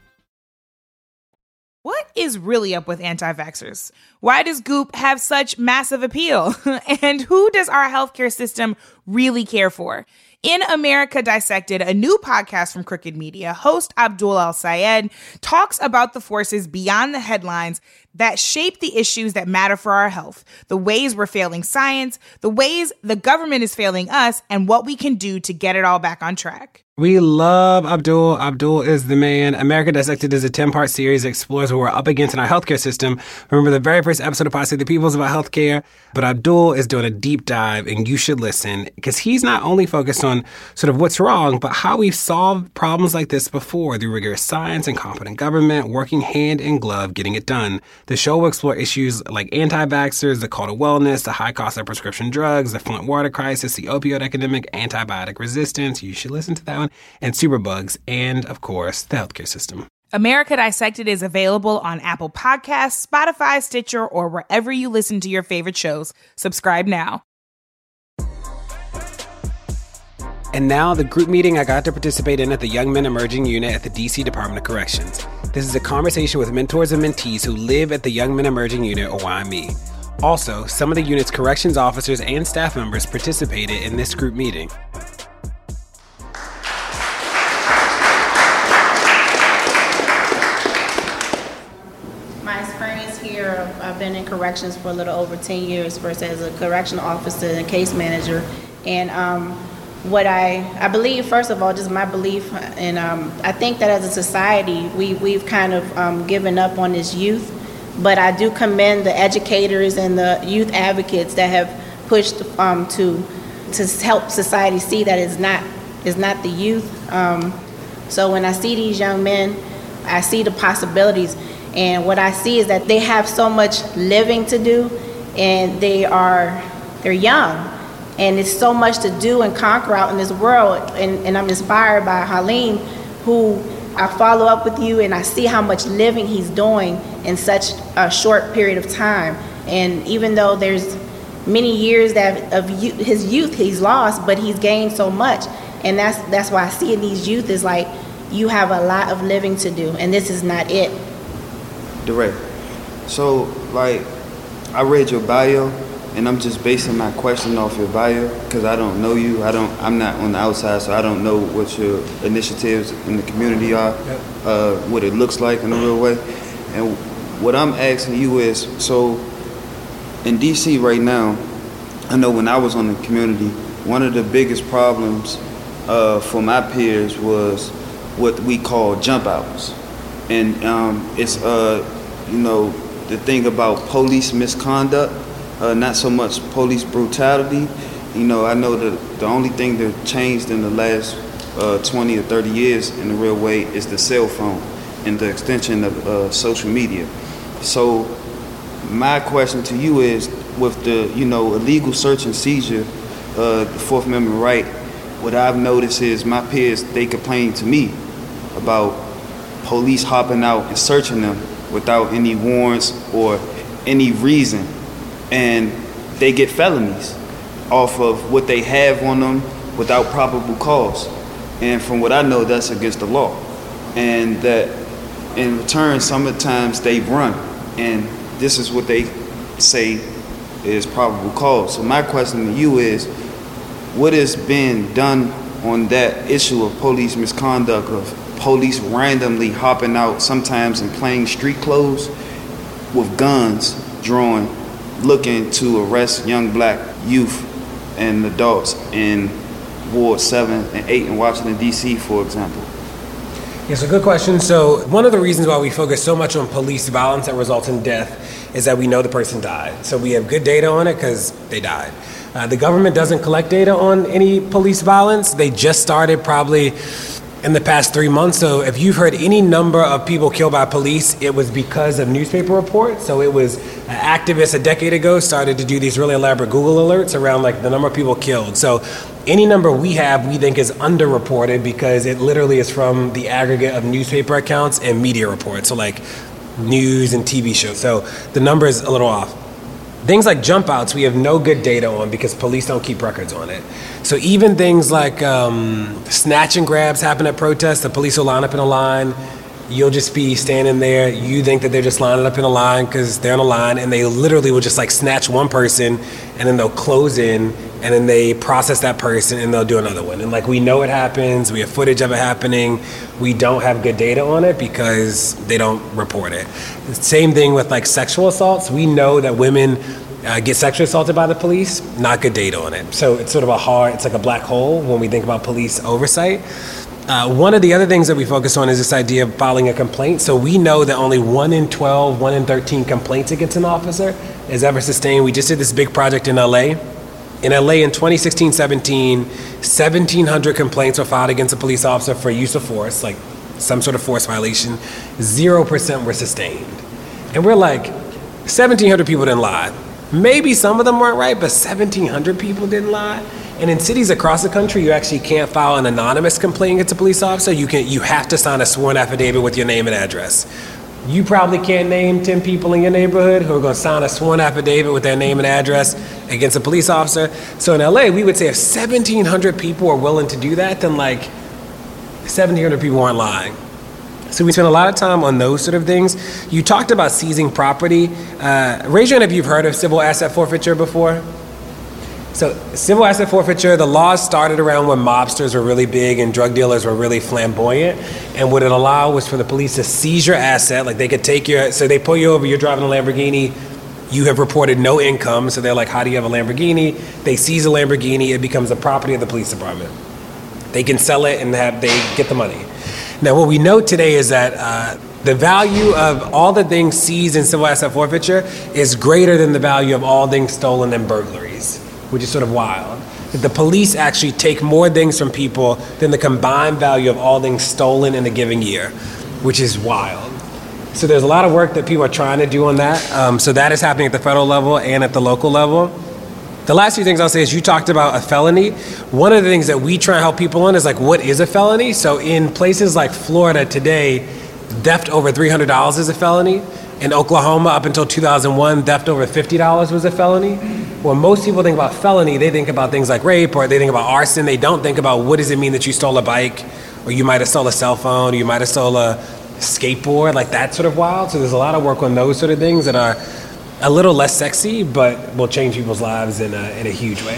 What is really up with anti-vaxxers? Why does Goop have such massive appeal? And who does our healthcare system really care for? In America Dissected, a new podcast from Crooked Media, host Abdul El-Sayed talks about the forces beyond the headlines that shape the issues that matter for our health, the ways we're failing science, the ways the government is failing us, and what we can do to get it all back on track. We love Abdul. Abdul is the man. America Dissected is a ten-part series that explores what we're up against in our healthcare system. Remember, the very first episode of Pod Save the People is about healthcare, but Abdul is doing a deep dive, and you should listen, because he's not only focused on sort of what's wrong, but how we've solved problems like this before through rigorous science and competent government, working hand in glove, getting it done. The show will explore issues like anti-vaxxers, the call to wellness, the high cost of prescription drugs, the Flint water crisis, the opioid epidemic, antibiotic resistance. You should listen to that one. And superbugs, and, of course, the healthcare system. America Dissected is available on Apple Podcasts, Spotify, Stitcher, or wherever you listen to your favorite shows. Subscribe now. And now, the group meeting I got to participate in at the Young Men Emerging Unit at the D C Department of Corrections. This is a conversation with mentors and mentees who live at the Young Men Emerging Unit, or Y M E. Also, some of the unit's corrections officers and staff members participated in this group meeting. I've been in corrections for a little over ten years, first as a correctional officer and case manager. And um, what I, I believe, first of all, just my belief, and um, I think that as a society, we, we've kind of um, given up on this youth. But I do commend the educators and the youth advocates that have pushed um, to to help society see that it's not, it's not the youth. Um, so when I see these young men, I see the possibilities. And what I see is that they have so much living to do, and they are, they're young. And it's so much to do and conquer out in this world. And, and I'm inspired by Halim, who I follow up with you, and I see how much living he's doing in such a short period of time. And even though there's many years that of youth, his youth he's lost, but he's gained so much. And that's that's why I see in these youth is like, you have a lot of living to do, and this is not it. Direct. So, like, I read your bio, and I'm just basing my question off your bio because I don't know you. I don't. I'm not on the outside, so I don't know what your initiatives in the community are, yep. uh, what it looks like in a real way. And what I'm asking you is, so in D C right now, I know when I was on the community, one of the biggest problems uh, for my peers was what we call jump outs. and um, it's uh, you know, the thing about police misconduct, uh, not so much police brutality. You know, I know that the only thing that changed in the last uh, twenty or thirty years in a real way is the cell phone and the extension of uh, social media. So my question to you is, with the, you know, illegal search and seizure, uh, the Fourth Amendment right, what I've noticed is my peers, they complain to me about police hopping out and searching them without any warrants or any reason, and they get felonies off of what they have on them without probable cause. And from what I know, that's against the law. And that in return, sometimes they run, and this is what they say is probable cause. So my question to you is, what has been done on that issue of police misconduct, of police randomly hopping out, sometimes in plain street clothes, with guns drawn, looking to arrest young black youth and adults in Ward seven and eight in Washington, D C, for example? Yes, a good question. So one of the reasons why we focus so much on police violence that results in death is that we know the person died. So we have good data on it because they died. Uh, the government doesn't collect data on any police violence. They just started probably in the past three months. So if you've heard any number of people killed by police, it was because of newspaper reports. So it was an activist a decade ago started to do these really elaborate Google alerts around like the number of people killed. So any number we have, we think is underreported because it literally is from the aggregate of newspaper accounts and media reports. So like news and T V shows. So the number is a little off. Things like jump outs, we have no good data on because police don't keep records on it. So even things like um, snatch and grabs happen at protests. The police will line up in a line. You'll just be standing there. You think that they're just lining up in a line because they're in a line, and they literally will just like snatch one person, and then they'll close in, and then they process that person, and they'll do another one. And like we know it happens. We have footage of it happening. We don't have good data on it because they don't report it. Same thing with like sexual assaults. We know that women uh, get sexually assaulted by the police. Not good data on it. So it's sort of a hard. It's like a black hole when we think about police oversight. Uh, one of the other things that we focus on is this idea of filing a complaint. So we know that only one in twelve, one in thirteen complaints against an officer is ever sustained. We just did this big project in L A. In L A in twenty sixteen seventeen, seventeen hundred complaints were filed against a police officer for use of force, like some sort of force violation. Zero percent were sustained. And we're like, seventeen hundred people didn't lie. Maybe some of them weren't right, but seventeen hundred people didn't lie. And in cities across the country, you actually can't file an anonymous complaint against a police officer. You can, you have to sign a sworn affidavit with your name and address. You probably can't name ten people in your neighborhood who are going to sign a sworn affidavit with their name and address against a police officer. So in L A, we would say if seventeen hundred people are willing to do that, then like seventeen hundred people aren't lying. So we spend a lot of time on those sort of things. You talked about seizing property. Uh, raise your hand if you've heard of civil asset forfeiture before. So civil asset forfeiture, the laws started around when mobsters were really big and drug dealers were really flamboyant. And what it allowed was for the police to seize your asset. Like they could take your, so they pull you over, you're driving a Lamborghini, you have reported no income. So they're like, how do you have a Lamborghini? They seize a Lamborghini, it becomes the property of the police department. They can sell it and have, they get the money. Now what we know today is that uh, the value of all the things seized in civil asset forfeiture is greater than the value of all things stolen in burglaries, which is sort of wild. The police actually take more things from people than the combined value of all things stolen in a given year, which is wild. So there's a lot of work that people are trying to do on that. Um, so that is happening at the federal level and at the local level. The last few things I'll say is you talked about a felony. One of the things that we try to help people on is like, what is a felony? So in places like Florida today, theft over three hundred dollars is a felony. In Oklahoma, up until two thousand one, theft over fifty dollars was a felony. When most people think about felony, they think about things like rape or they think about arson. They don't think about what does it mean that you stole a bike, or you might have stole a cell phone, or you might have stole a skateboard, like that sort of wild. So there's a lot of work on those sort of things that are a little less sexy, but will change people's lives in a, in a huge way.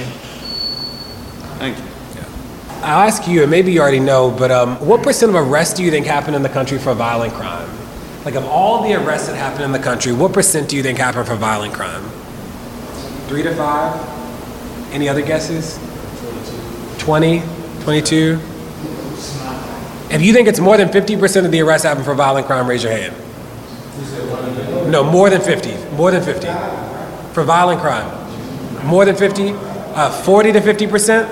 Thank you. Yeah. I'll ask you, and maybe you already know, but um, what percent of arrests do you think happen in the country for violent crime? Like of all the arrests that happen in the country, what percent do you think happen for violent crime? Three to five? Any other guesses? twenty, twenty-two? If you think it's more than fifty percent of the arrests happen for violent crime, raise your hand. No, more than fifty. More than fifty. For violent crime. More than fifty? Uh, forty to fifty percent?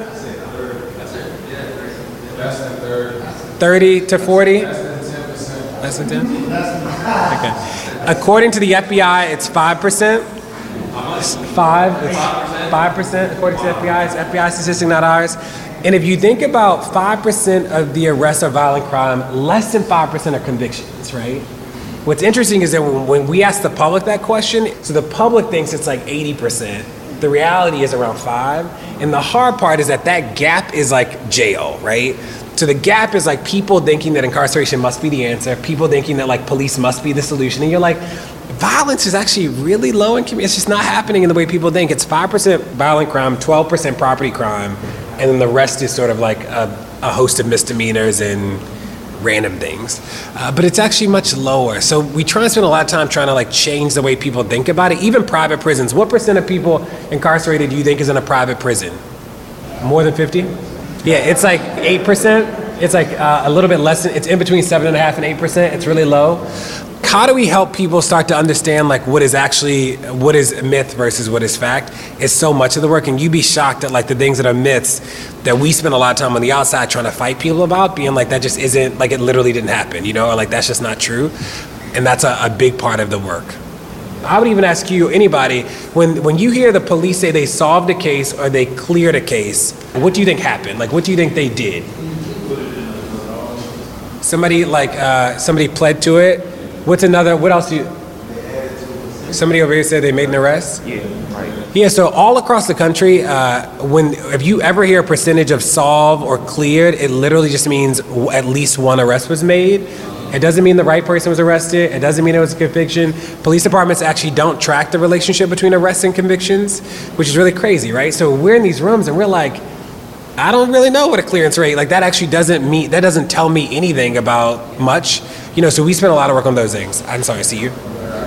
thirty to forty? Less than ten? Okay. According to the F B I, it's five percent. It's five. It's five percent according to the F B I. It's F B I statistic, not ours. And if you think about five percent of the arrests of violent crime, less than five percent are convictions, right? What's interesting is that when, when we ask the public that question, so the public thinks it's like eighty percent. The reality is around five. And the hard part is that that gap is like jail, right? So the gap is like people thinking that incarceration must be the answer, people thinking that like police must be the solution. And you're like, violence is actually really low in community. It's just not happening in the way people think. It's five percent violent crime, twelve percent property crime, and then the rest is sort of like a, a host of misdemeanors and random things. Uh, but it's actually much lower. So we try and spend a lot of time trying to like change the way people think about it. Even private prisons. What percent of people incarcerated do you think is in a private prison? More than fifty? Yeah, it's like eight percent. It's like uh, a little bit less than, it's in between seven and a half and eight percent. It's really low. How do we help people start to understand like what is actually, what is myth versus what is fact? It's so much of the work, and you'd be shocked at like the things that are myths that we spend a lot of time on the outside trying to fight people about, being like that just isn't, like it literally didn't happen, you know, or like that's just not true. And that's a, a big part of the work. I would even ask you, anybody, when when you hear the police say they solved a case or they cleared a case, what do you think happened? Like, what do you think they did? Somebody like, uh, somebody pled to it. What's another, what else do you, somebody over here said they made an arrest? Yeah, right. Yeah, so all across the country, uh, when if you ever hear a percentage of solved or cleared, it literally just means w- at least one arrest was made. It doesn't mean the right person was arrested. It doesn't mean it was a conviction. Police departments actually don't track the relationship between arrests and convictions, which is really crazy, right? So we're in these rooms and we're like, I don't really know what a clearance rate, like that actually doesn't mean, that doesn't tell me anything about much. You know, so we spend a lot of work on those things. I'm sorry, see you.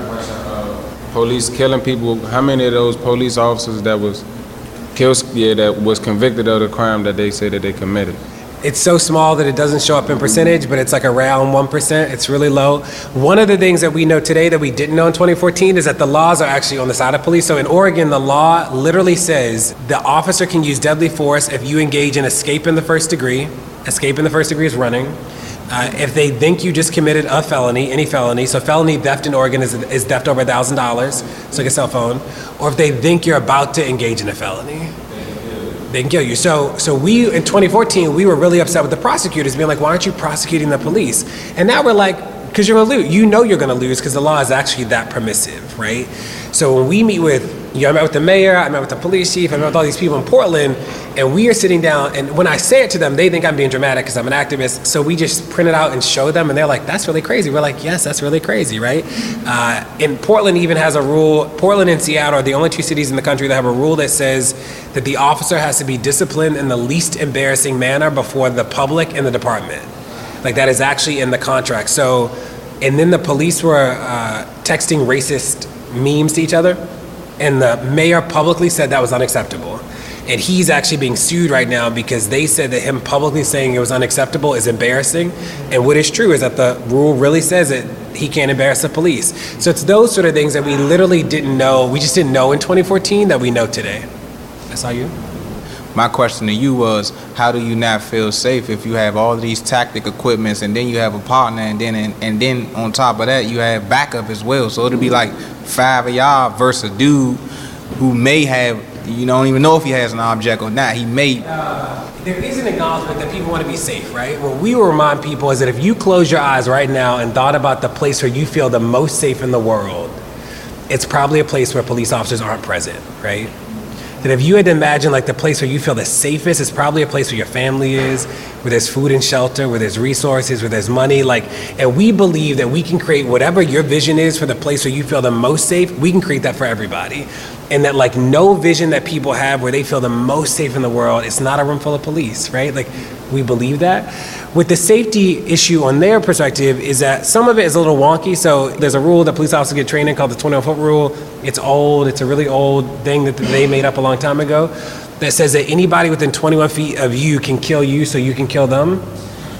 Police killing people, how many of those police officers that was killed, yeah, that was convicted of the crime that they say that they committed? It's so small that it doesn't show up in percentage, but it's like around one percent. It's really low. One of the things that we know today that we didn't know in twenty fourteen is that the laws are actually on the side of police. So in Oregon, the law literally says the officer can use deadly force if you engage in escape in the first degree. Escape in the first degree is running. Uh, if they think you just committed a felony, any felony, so felony theft in Oregon is, is theft over one thousand dollars, so like a cell phone, or if they think you're about to engage in a felony, they can kill you. So so we, in twenty fourteen, we were really upset with the prosecutors being like, why aren't you prosecuting the police? And now we're like, because you're going to lose. You know you're going to lose because the law is actually that permissive, right? So when we meet with, you know, I met with the mayor, I met with the police chief, I met with all these people in Portland, and we are sitting down, and when I say it to them, they think I'm being dramatic because I'm an activist, so we just print it out and show them, and they're like, that's really crazy. We're like, yes, that's really crazy, right? Uh, and Portland even has a rule, Portland and Seattle are the only two cities in the country that have a rule that says that the officer has to be disciplined in the least embarrassing manner before the public and the department. Like that is actually in the contract. So, and then the police were uh, texting racist memes to each other, and the mayor publicly said that was unacceptable. And he's actually being sued right now because they said that him publicly saying it was unacceptable is embarrassing. And what is true is that the rule really says that he can't embarrass the police. So it's those sort of things that we literally didn't know, we just didn't know in twenty fourteen that we know today. That's all you? My question to you was, how do you not feel safe if you have all these tactic equipments and then you have a partner and then and, and then on top of that you have backup as well? So it'll be like five of y'all versus a dude who may have, you don't even know if he has an object or not. He may. Uh, there is an acknowledgement that people want to be safe, right? What we will remind people is that if you close your eyes right now and thought about the place where you feel the most safe in the world, it's probably a place where police officers aren't present, right? That if you had to imagine like the place where you feel the safest, it's probably a place where your family is, where there's food and shelter, where there's resources, where there's money. Like, and we believe that we can create whatever your vision is for the place where you feel the most safe, we can create that for everybody. And that like no vision that people have where they feel the most safe in the world, it's not a room full of police, right? Like we believe that. With the safety issue on their perspective is that some of it is a little wonky. So there's a rule that police officers get trained in called the twenty-one foot rule. It's old, it's a really old thing that they made up a long time ago that says that anybody within twenty-one feet of you can kill you so you can kill them.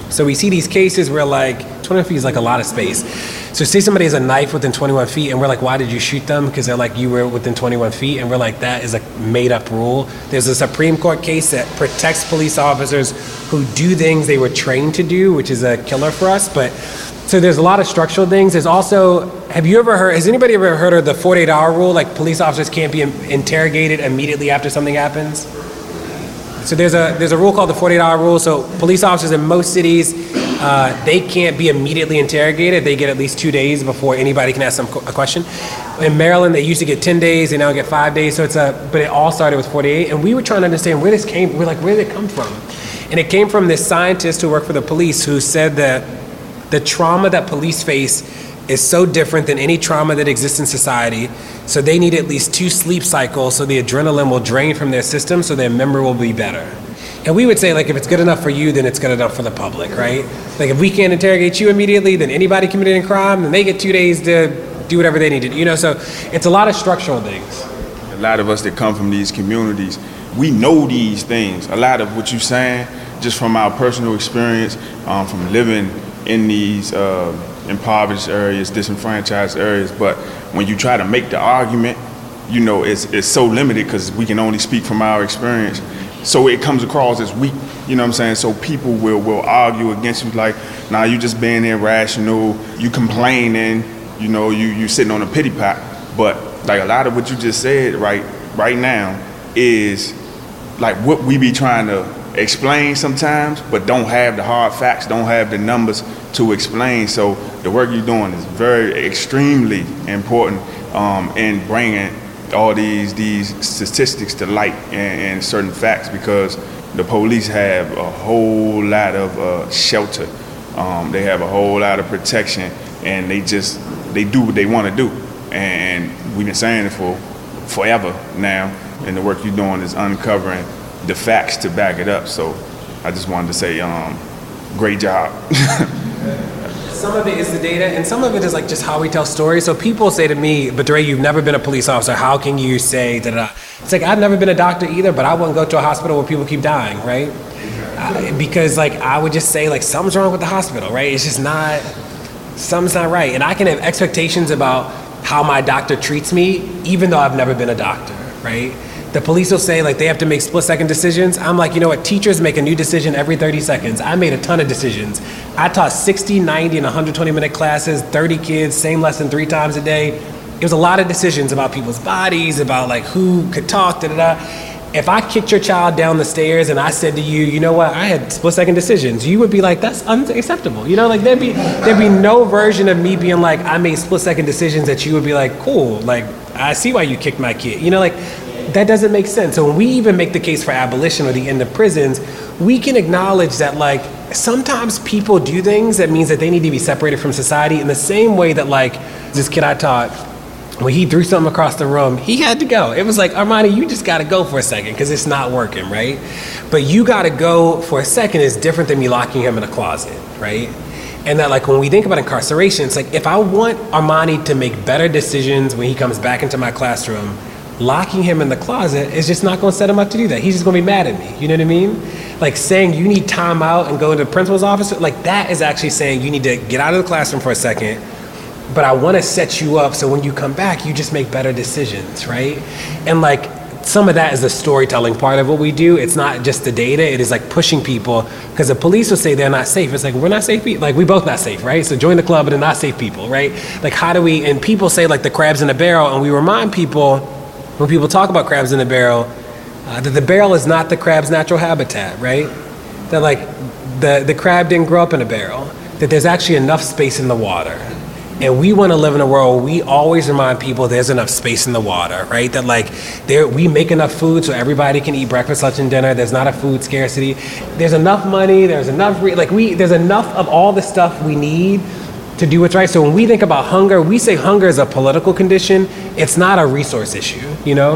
So we see these cases where like twenty-one feet is like a lot of space. So say somebody has a knife within twenty-one feet and we're like, why did you shoot them? Because they're like, you were within twenty-one feet. And we're like, that is a made up rule. There's a Supreme Court case that protects police officers who do things they were trained to do, which is a killer for us. But so there's a lot of structural things. There's also, have you ever heard, has anybody ever heard of the forty-eight hour rule? Like police officers can't be interrogated immediately after something happens? So there's a there's a rule called the forty-eight hour rule. So police officers in most cities, uh, they can't be immediately interrogated. They get at least two days before anybody can ask them a question. In Maryland, they used to get ten days. They now get five days. So it's a, but it all started with forty-eight. And we were trying to understand where this came. We're like, where did it come from? And it came from this scientist who worked for the police who said that the trauma that police face is so different than any trauma that exists in society. So they need at least two sleep cycles so the adrenaline will drain from their system so their memory will be better. And we would say, like, if it's good enough for you, then it's good enough for the public, right? Like, if we can't interrogate you immediately, then anybody committing a crime, then they get two days to do whatever they need to do, you know? So it's a lot of structural things. A lot of us that come from these communities, we know these things. A lot of what you're saying, just from our personal experience, um, from living in these uh, impoverished areas, disenfranchised areas, but when you try to make the argument, you know, it's it's so limited because we can only speak from our experience. So it comes across as weak, you know what I'm saying? So people will, will argue against you like, nah, you just being irrational, you complaining, you know, you you sitting on a pity pot. But like a lot of what you just said right right now is like what we be trying to explain sometimes, but don't have the hard facts, don't have the numbers to explain. So the work you're doing is very extremely important um, in bringing all these these statistics to light and, and certain facts, because the police have a whole lot of uh, shelter, um, they have a whole lot of protection, and they just they do what they want to do. And we've been saying it for forever now, and the work you're doing is uncovering the facts to back it up. So I just wanted to say, um, great job. Some of it is the data, and some of it is like just how we tell stories. So people say to me, but Dre, you've never been a police officer. How can you say da da da? It's like, I've never been a doctor either, but I wouldn't go to a hospital where people keep dying, right? I, because like I would just say like something's wrong with the hospital, right? It's just not, something's not right. And I can have expectations about how my doctor treats me, even though I've never been a doctor, right? The police will say like they have to make split second decisions. I'm like, you know what, teachers make a new decision every thirty seconds. I made a ton of decisions. I taught sixty, ninety, and one hundred twenty minute classes, thirty kids, same lesson three times a day. It was a lot of decisions about people's bodies, about like who could talk, da da da. If I kicked your child down the stairs and I said to you, you know what, I had split second decisions, you would be like, that's unacceptable. You know, like there'd be there'd be no version of me being like, I made split second decisions that you would be like, cool, like I see why you kicked my kid. You know, like that doesn't make sense. So when we even make the case for abolition or the end of prisons, we can acknowledge that like sometimes people do things that means that they need to be separated from society, in the same way that like this kid I taught, when he threw something across the room, he had to go. It was like, Armani, you just gotta go for a second because it's not working, right? But you gotta go for a second is different than me locking him in a closet, right? And that like when we think about incarceration, it's like if I want Armani to make better decisions when he comes back into my classroom, locking him in the closet is just not going to set him up to do that. He's just going to be mad at me. You know what I mean? Like saying you need time out and go to the principal's office, like that is actually saying you need to get out of the classroom for a second, but I want to set you up so when you come back, you just make better decisions, right? And like some of that is the storytelling part of what we do. It's not just the data. It is like pushing people, because the police will say they're not safe. It's like, we're not safe people. Like we both not safe, right? So join the club, but they're not safe people, right? Like how do we, and people say like the crabs in the barrel, and we remind people when people talk about crabs in the barrel, uh, that the barrel is not the crab's natural habitat, right? That like the, the crab didn't grow up in a barrel, that there's actually enough space in the water. And we want to live in a world where we always remind people there's enough space in the water, right? That like there we make enough food so everybody can eat breakfast, lunch, and dinner. There's not a food scarcity. There's enough money, there's enough, re- like we, there's enough of all the stuff we need to do what's right. So when we think about hunger, we say hunger is a political condition. It's not a resource issue, you know?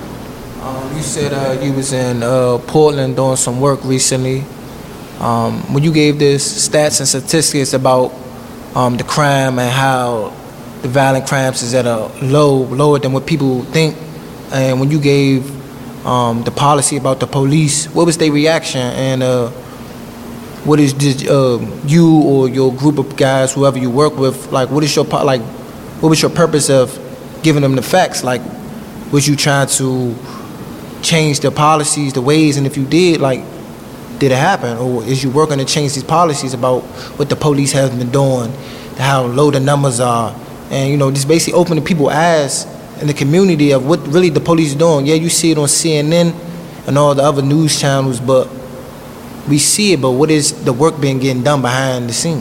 Um, you said uh, you was in uh, Portland doing some work recently. Um, when you gave this stats and statistics about um, the crime and how the violent crimes is at a low, lower than what people think, and when you gave um, the policy about the police, what was their reaction? And uh, what is did uh, you or your group of guys, whoever you work with, like what is your po- like what was your purpose of giving them the facts? Like, was you trying to change the policies, the ways, and if you did, like, did it happen, or is you working to change these policies about what the police have been doing, how low the numbers are, and you know, just basically opening people's eyes in the community of what really the police are doing. Yeah, you see it on C N N and all the other news channels, but we see it, but what is the work being getting done behind the scene?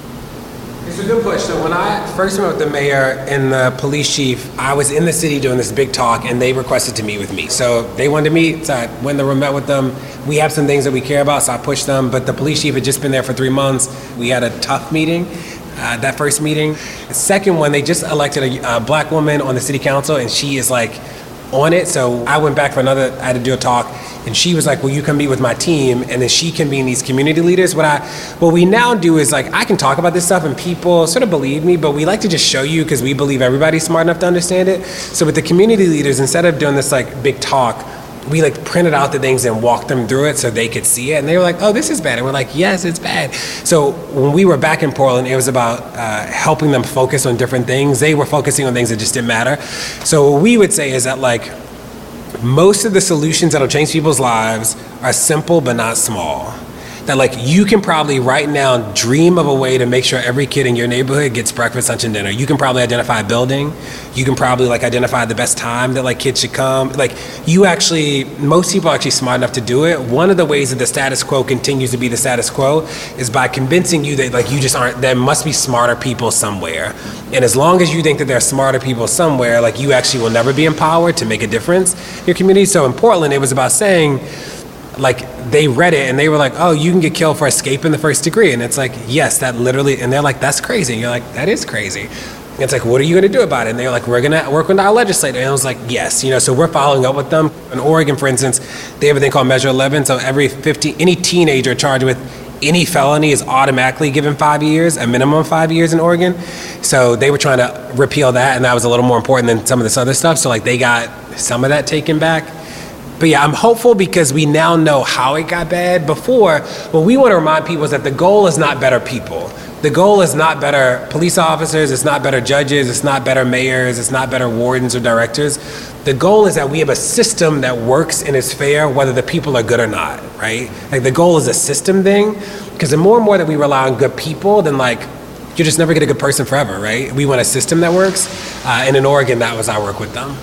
It's a good push. So when I first met with the mayor and the police chief, I was in the city doing this big talk, and they requested to meet with me. So they wanted to meet, so I went and met with them. We have some things that we care about, so I pushed them, but the police chief had just been there for three months. We had a tough meeting, uh, that first meeting. The second one, they just elected a, a black woman on the city council, and she is like on it. So I went back for another, I had to do a talk, and she was like, will you come meet with my team? And then she convened these community leaders. What I, what we now do is like, I can talk about this stuff and people sort of believe me, but we like to just show you because we believe everybody's smart enough to understand it. So with the community leaders, instead of doing this like big talk, we like printed out the things and walked them through it so they could see it. And they were like, oh, this is bad. And we're like, yes, it's bad. So when we were back in Portland, it was about uh, helping them focus on different things. They were focusing on things that just didn't matter. So what we would say is that like, most of the solutions that'll change people's lives are simple but not small. That like you can probably right now dream of a way to make sure every kid in your neighborhood gets breakfast, lunch, and dinner. You can probably identify a building. You can probably like identify the best time that like kids should come. Like you actually, most people are actually smart enough to do it. One of the ways that the status quo continues to be the status quo is by convincing you that like you just aren't, there must be smarter people somewhere. And as long as you think that there are smarter people somewhere, like you actually will never be empowered to make a difference in your community. So in Portland, it was about saying, like they read it and they were like, oh, you can get killed for escape in the first degree. And it's like, yes, that literally, and they're like, that's crazy. And you're like, that is crazy. And it's like, what are you gonna do about it? And they're like, we're gonna work with our legislator. And I was like, yes, you know, so we're following up with them. In Oregon, for instance, they have a thing called Measure eleven. So every fifteen, any teenager charged with any felony is automatically given five years, a minimum of five years in Oregon. So they were trying to repeal that, and that was a little more important than some of this other stuff. So like they got some of that taken back. But yeah, I'm hopeful because we now know how it got bad. Before, what we want to remind people is that the goal is not better people. The goal is not better police officers, it's not better judges, it's not better mayors, it's not better wardens or directors. The goal is that we have a system that works and is fair whether the people are good or not, right? Like the goal is a system thing, because the more and more that we rely on good people, then like, you just never get a good person forever, right? We want a system that works, uh, and in Oregon, that was our work with them.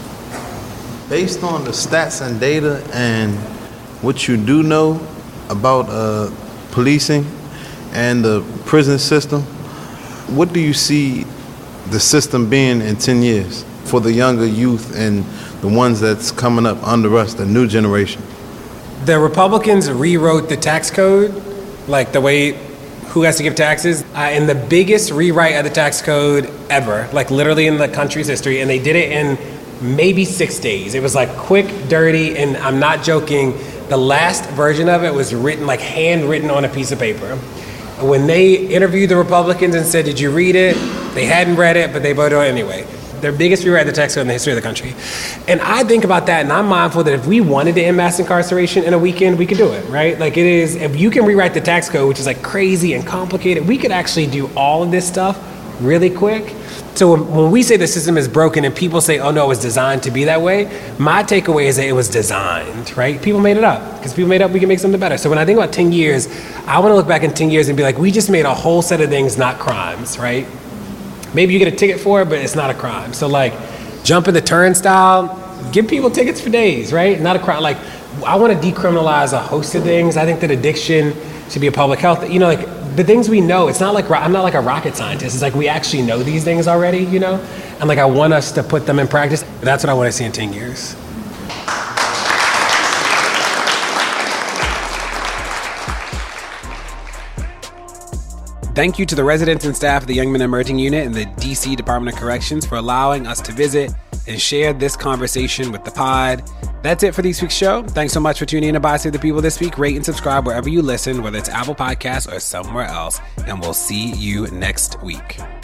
Based on the stats and data and what you do know about uh, policing and the prison system, what do you see the system being in ten years for the younger youth and the ones that's coming up under us, the new generation? The Republicans rewrote the tax code, like the way who has to give taxes, uh, in the biggest rewrite of the tax code ever, like literally in the country's history, and they did it in maybe six days. It was like quick, dirty, and I'm not joking, the last version of it was written, like handwritten on a piece of paper. When they interviewed the Republicans and said, did you read it? They hadn't read it, but they voted on it anyway. Their biggest rewrite of the tax code in the history of the country. And I think about that, and I'm mindful that if we wanted to end mass incarceration in a weekend, we could do it, right? Like it is, if you can rewrite the tax code, which is like crazy and complicated, we could actually do all of this stuff really quick. So when, when we say the system is broken and people say, oh no, it was designed to be that way, my takeaway is that it was designed, right? People made it up. Because people made up, we can make something better. So when I think about ten years, I want to look back in ten years and be like, we just made a whole set of things not crimes, right? Maybe you get a ticket for it, but it's not a crime. So like, jump in the turnstile, give people tickets for days, right? Not a crime. Like, I want to decriminalize a host of things. I think that addiction should be a public health, you know, like the things we know, it's not like, I'm not like a rocket scientist. It's like we actually know these things already, you know? And like, I want us to put them in practice. That's what I want to see in ten years. Thank you to the residents and staff of the Young Men Emerging Unit and the D C Department of Corrections for allowing us to visit and share this conversation with the pod. That's it for this week's show. Thanks so much for tuning in to Pod Save the People this week. Rate and subscribe wherever you listen, whether it's Apple Podcasts or somewhere else. And we'll see you next week.